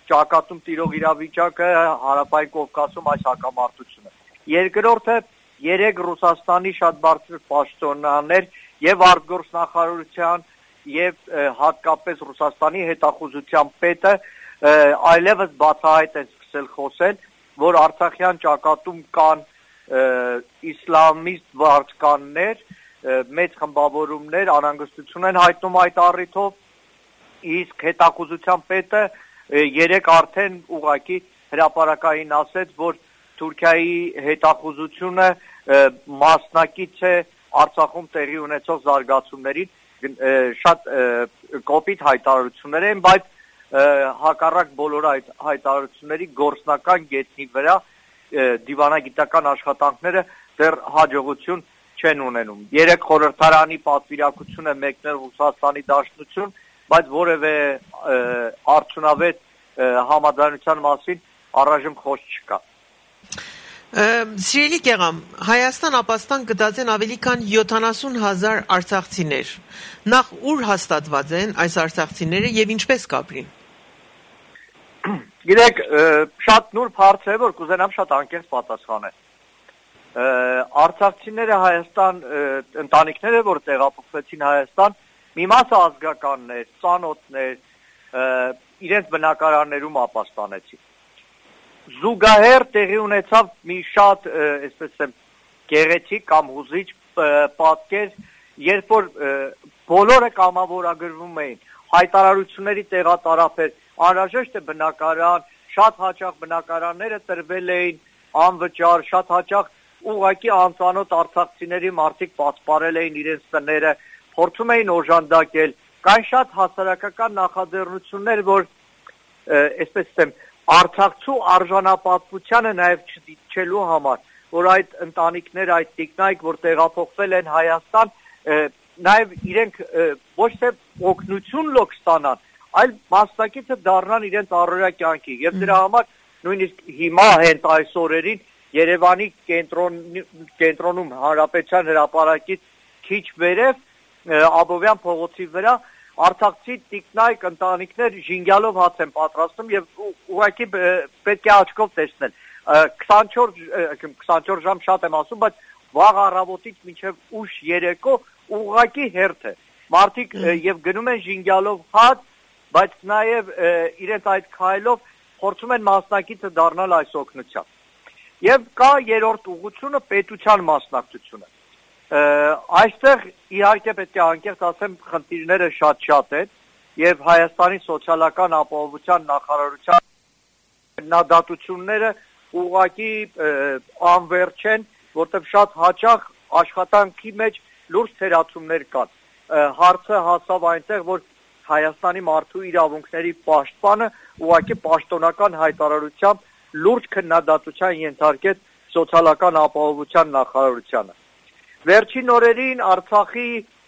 ճակատում տիրող իրավիճակը Հարավային Կովկասում այս հակամարտությունը։ Երկրորդը երեք Ռուսաստանի շատ բարձր պաշտոնյաներ եւ արտգործնախարարության եւ հատկապես Ռուսաստանի հետախուզության պետը այլևս բացահայտ են սկսել խոսել, որ Արցախյան ճակատում կան իսլամիստ վարձկաններ, մեծ խմբավորումներ, անհանգստություն են հայտնում այդ առիթով, իսկ հետախուզության պետը երեք արդեն ուղղակի հրապարակային ասեց, որ Թուրքիայի հետախուզությունը մասնակից է Արցախում տեղի ունեցող զարգացումներին, շատ կոպիտ հայտարարություններ են, բայց հակառակ բոլոր այդ հայտարարությունների գործնական գետնի վրա դիվանագիտական աշխատանքները դեռ հաջողություն չեն ունենում։ Երեք խորհրդարանի պատվիրակություն է մեկնել Ռուսաստանի Դաշնություն, բայց որևէ արդյունավետ համաձայնության մասին առայժմ խոսք չկա։ Սիրելի Գեղամ, Հայաստան ապաստան գտած են ավելի քան յոթանասուն հազար արցախցիներ։ Նախ ուր հաստատված են այս արցախցիները եւ ինչպես կապրին։ Գիտեք, շատ նուրբ հարց է, որ կուզենամ շատ անկեղծ պատասխանել։ Արցախցիները Հայաստան, ընտանիքները, որ տեղափոխվեցին Հայաստան, մի մասը ազգականներ, ծանոթներ, իրենց բնակարաններում ապաստանեցին։ Զուգահեռ տեղի ունեցավ մի շատ, այսպես եմ, գեղեցիկ կամ հուզիչ պատկեր, երբ որ բոլորը կամավորագրվում էին, հայտարարությունների տեղատարապ էր, անհրաժեշտ է բնակարան, շատ հաճախ բնակարանները տրվել էին անվճար, շատ հաճախ ուղղակի անծանոթ արցախցիների մարդիկ պասպարել էին իրենց տները, փորձում էին օժանդակել, կան շատ հասարակական նախաձեռնություններ, որ այսպես եմ, Արցախցու արժանապատվությանը նաև չդիտչելու համար, որ այդ ընտանիքներ, այդ տիկնայք, որ տեղափոխվել են Հայաստան, նաև իրենք ոչ թե օգնություն լոկ ստանան, այլ մասնակիցը դառնան իրենց առօրյա կյանքի։ Եվ դրա համար նույնիսկ հիմա հենց այս օրերին Երևանի կենտրոնում Հանրապետության հրապարակից քիչ վերև Աբովյան փողոցի վրա Արցախցի տիկնայք ընտանիքներ ժինգյալով հաց են պատրաստում եւ ուղղակի պետք է աչքով տեսնել։ քսանչորս ժամ շատ եմ ասում, բայց վաղ առավոտից մինչև ուշ երեկո ուղղակի հերթ է։ Մարդիկ եւ գնում են ժինգյալով հաց, բայց նաեւ իրենց այդ քայլով փորձում են մասնակիցը դառնալ այս օգնության։ Եվ կա երրորդ ուղղությունը պետության մասնակցությունը։ Այստեղ իհարկե պետք է անկեղծ ասեմ, խնդիրները շատ-շատ են եւ Հայաստանի սոցիալական ապահովության նախարարության քննադատությունները ուղղակի անվերջ են, որտեղ շատ հաճախ աշխատանքի մեջ լուրջ թերացումներ կան։ Հարցը հասավ այնտեղ, որ Հայաստանի մարդու իրավունքների պաշտպանը ուղղակի պաշտոնական հայտարարությամբ լուրջ քննադատության ենթարկեց սոցիալական ապահովության նախարարությանը։ Վերջին օրերին Արցախի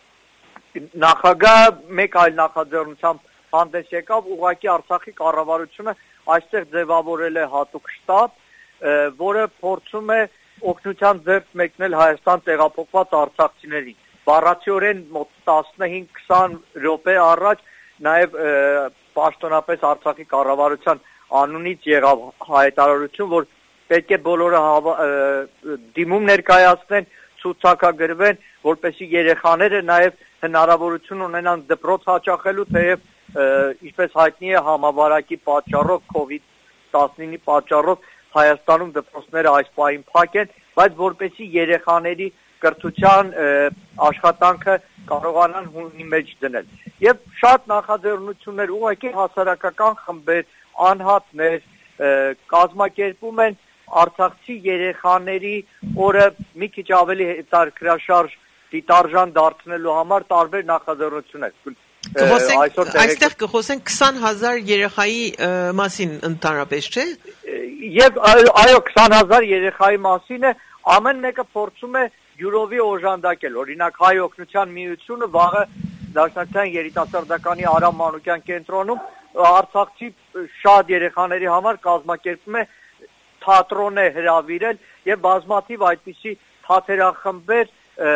նախագահ մեկ այլ նախաձեռնությամբ հանդես եկավ, ուղղակի Արցախի կառավարությունը այստեղ ձևավորել է հատուկ շտաբ, որը փորձում է օգնության ձեռք մեկնել Հայաստան տեղափոխված արցախցիներին։ Բառացիորեն մոտ տասնհինգ քսան րոպե առաջ նաև պաշտոնապես Արցախի կառավարության անունից եղավ հայտարարություն, որ պետք է բոլորը դիմում ներկայացնեն, ցուցակագրվեն, որպեսզի երեխաները նաև հնարավորություն ունենան դպրոց հաճախելու, թեև ինչպես հայտնի է համավարակի պատճառով, կովիդ տասնինի պատճառով Հայաստանում դպրոցները այս պահին փակ են, բայց որպեսզի երեխաների կրթության աշխատանքը կարողանան հունի մեջ դնել։ Եվ շատ նախաձեռնություններ ուղղակի հասարակական խմբեր, անհատներ կազմակերպում են Արցախցի երեխաների օրը մի քիչ ավելի հետաքրքրաշարժ դիտարժան դարձնելու համար տարբեր նախաձեռնություններ։ Այստեղ կխոսենք քսան հազար երեխայի մասին ընդհանրապես, չէ՞։ Եվ այո, քսան հազար երեխայի մասին է, ամեն մեկը փորձում է յուրովի օժանդակել։ Օրինակ Հայ օգնության միությունը վաղը Դաշնակցության երիտասարդականի Արամ Մանուկյան կենտրոնում Արցախցի շատ երեխաների համար կազմակերպում է թատրոն է հրավիրել եւ բազմաթիվ այդպիսի թատերախմբեր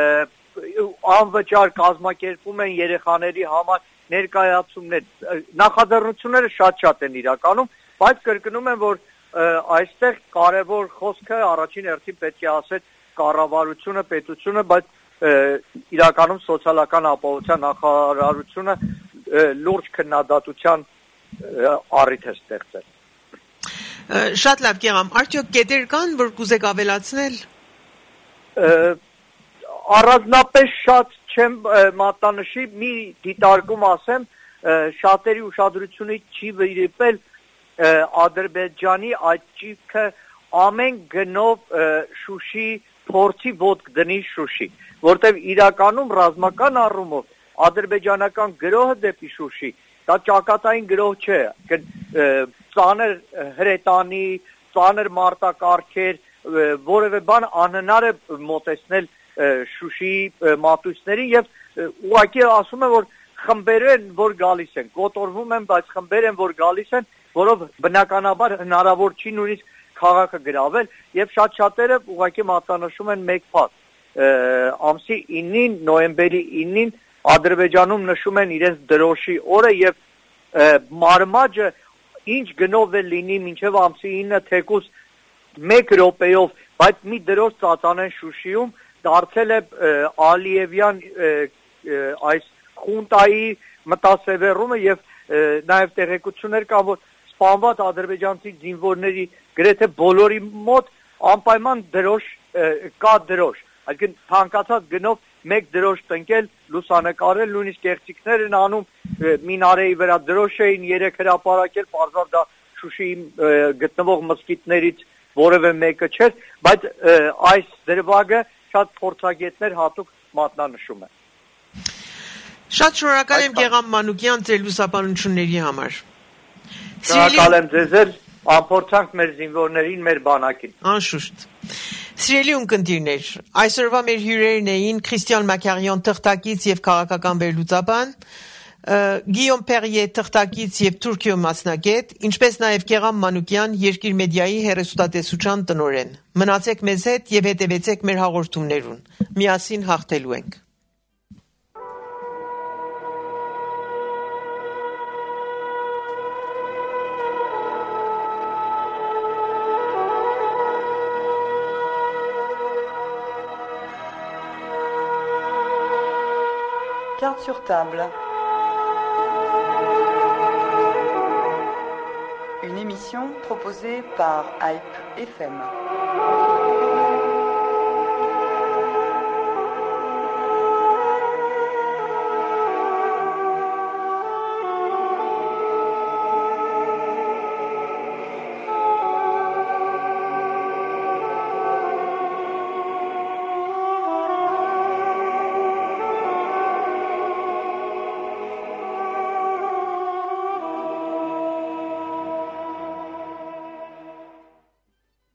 անվճար կազմակերպում են երեխաների համար ներկայացումներ, նախաձեռնությունները շատ-շատ են իրականում բայց կրկնում եմ, որ այստեղ կարևոր խոսքը առաջին հերթին պետք է ասել կառավարությունը, պետությունը, բայց իրականում սոցիալական ապահովության նախարարությունը լուրջ քննադատության առիթ է ստեղծել։ Շատ լավ, Գեգամ, արդյոք կետեր կան, որ կուզեք ավելացնել։ Առանձնապես շատ չեմ մատնանշի, մի դիտարկում ասեմ, շատերի ուշադրությունից չի վիրիպել Ադրբեջանի այդ ճիգը ամեն գնով Շուշի փորձի ոտք դնի Շուշի, որտեղ իրականում ռազմական առումով ադրբեջանական գրոհը դեպի Շուշի դա ճակատային գրոհ չէ, ծանր հրետանի, ծանր մարտակառքեր, որևէ բան անհնար է մոտեցնել Շուշիի մատույցներին եւ ուղղակի ասում եմ, որ խմբեր են, որ գալիս են, կոտորվում են, բայց խմբեր են, որ գալիս են, որով բնականաբար հնարավոր չի նույնիսկ քաղաքը գրավել եւ շատ-շատերը ուղղակի մատնանշում են մեկ փաստ ամսի ինին, նոյեմբերի ինին Ադրբեջանում նշում են իրենց դրոշի օրը եւ մարմաճը ինչ գնով է լինի մինչեւ ամսի ինը թեկուս մեկ րոպեով, բայց մի դրոշ ծածանեն Շուշիում դարձել է Ալիևյան այս խունտայի մտասևեռումը եւ նաեւ տեղեկություններ կան, որ սպանված ադրբեջանցի զինվորների գրեթե բոլորի մոտ անպայման դրոշ կա դրոշ, այսինքն թանկացած գնով մեկ դրոշ տնկել, լուսանկարել, նույնիսկ կեղծիքներ են անում, մինարեի վրա դրոշ էին երեք հրապարակել, պարզավ դա Շուշիի գտնվող մզկիթներից որևէ մեկը չէր, բայց այս դրվագը շատ փորձագետներ հատուկ մատնանշում են։ Շատ շնորհակալ եմ Գեգամ Մանուկյան ձեր լուսաբանությունների համար։ Շնորհակալ եմ ձեզ, ամփոփանք մեր զինվորներին, մեր բանակին։ Անշուշտ։ Սիրելի ունկնդիրներ, այսօրվա մեր հյուրերն էին Քրիստիան Մակարյան թղթակից եւ քաղաքական վերլուծաբան, Գիյոմ Պերիե թղթակից եւ Թուրքիո մասնագետ, ինչպես նաեւ Գեգամ Մանուկյան Երկիր մեդիայի հեռուստատեսության տնօրեն։ Մնացեք մեզ հետ եւ հետեւեցեք մեր հաղորդումներուն։ Միասին հաղթելու ենք։ Carte sur table. Une émission proposée par Hype F M.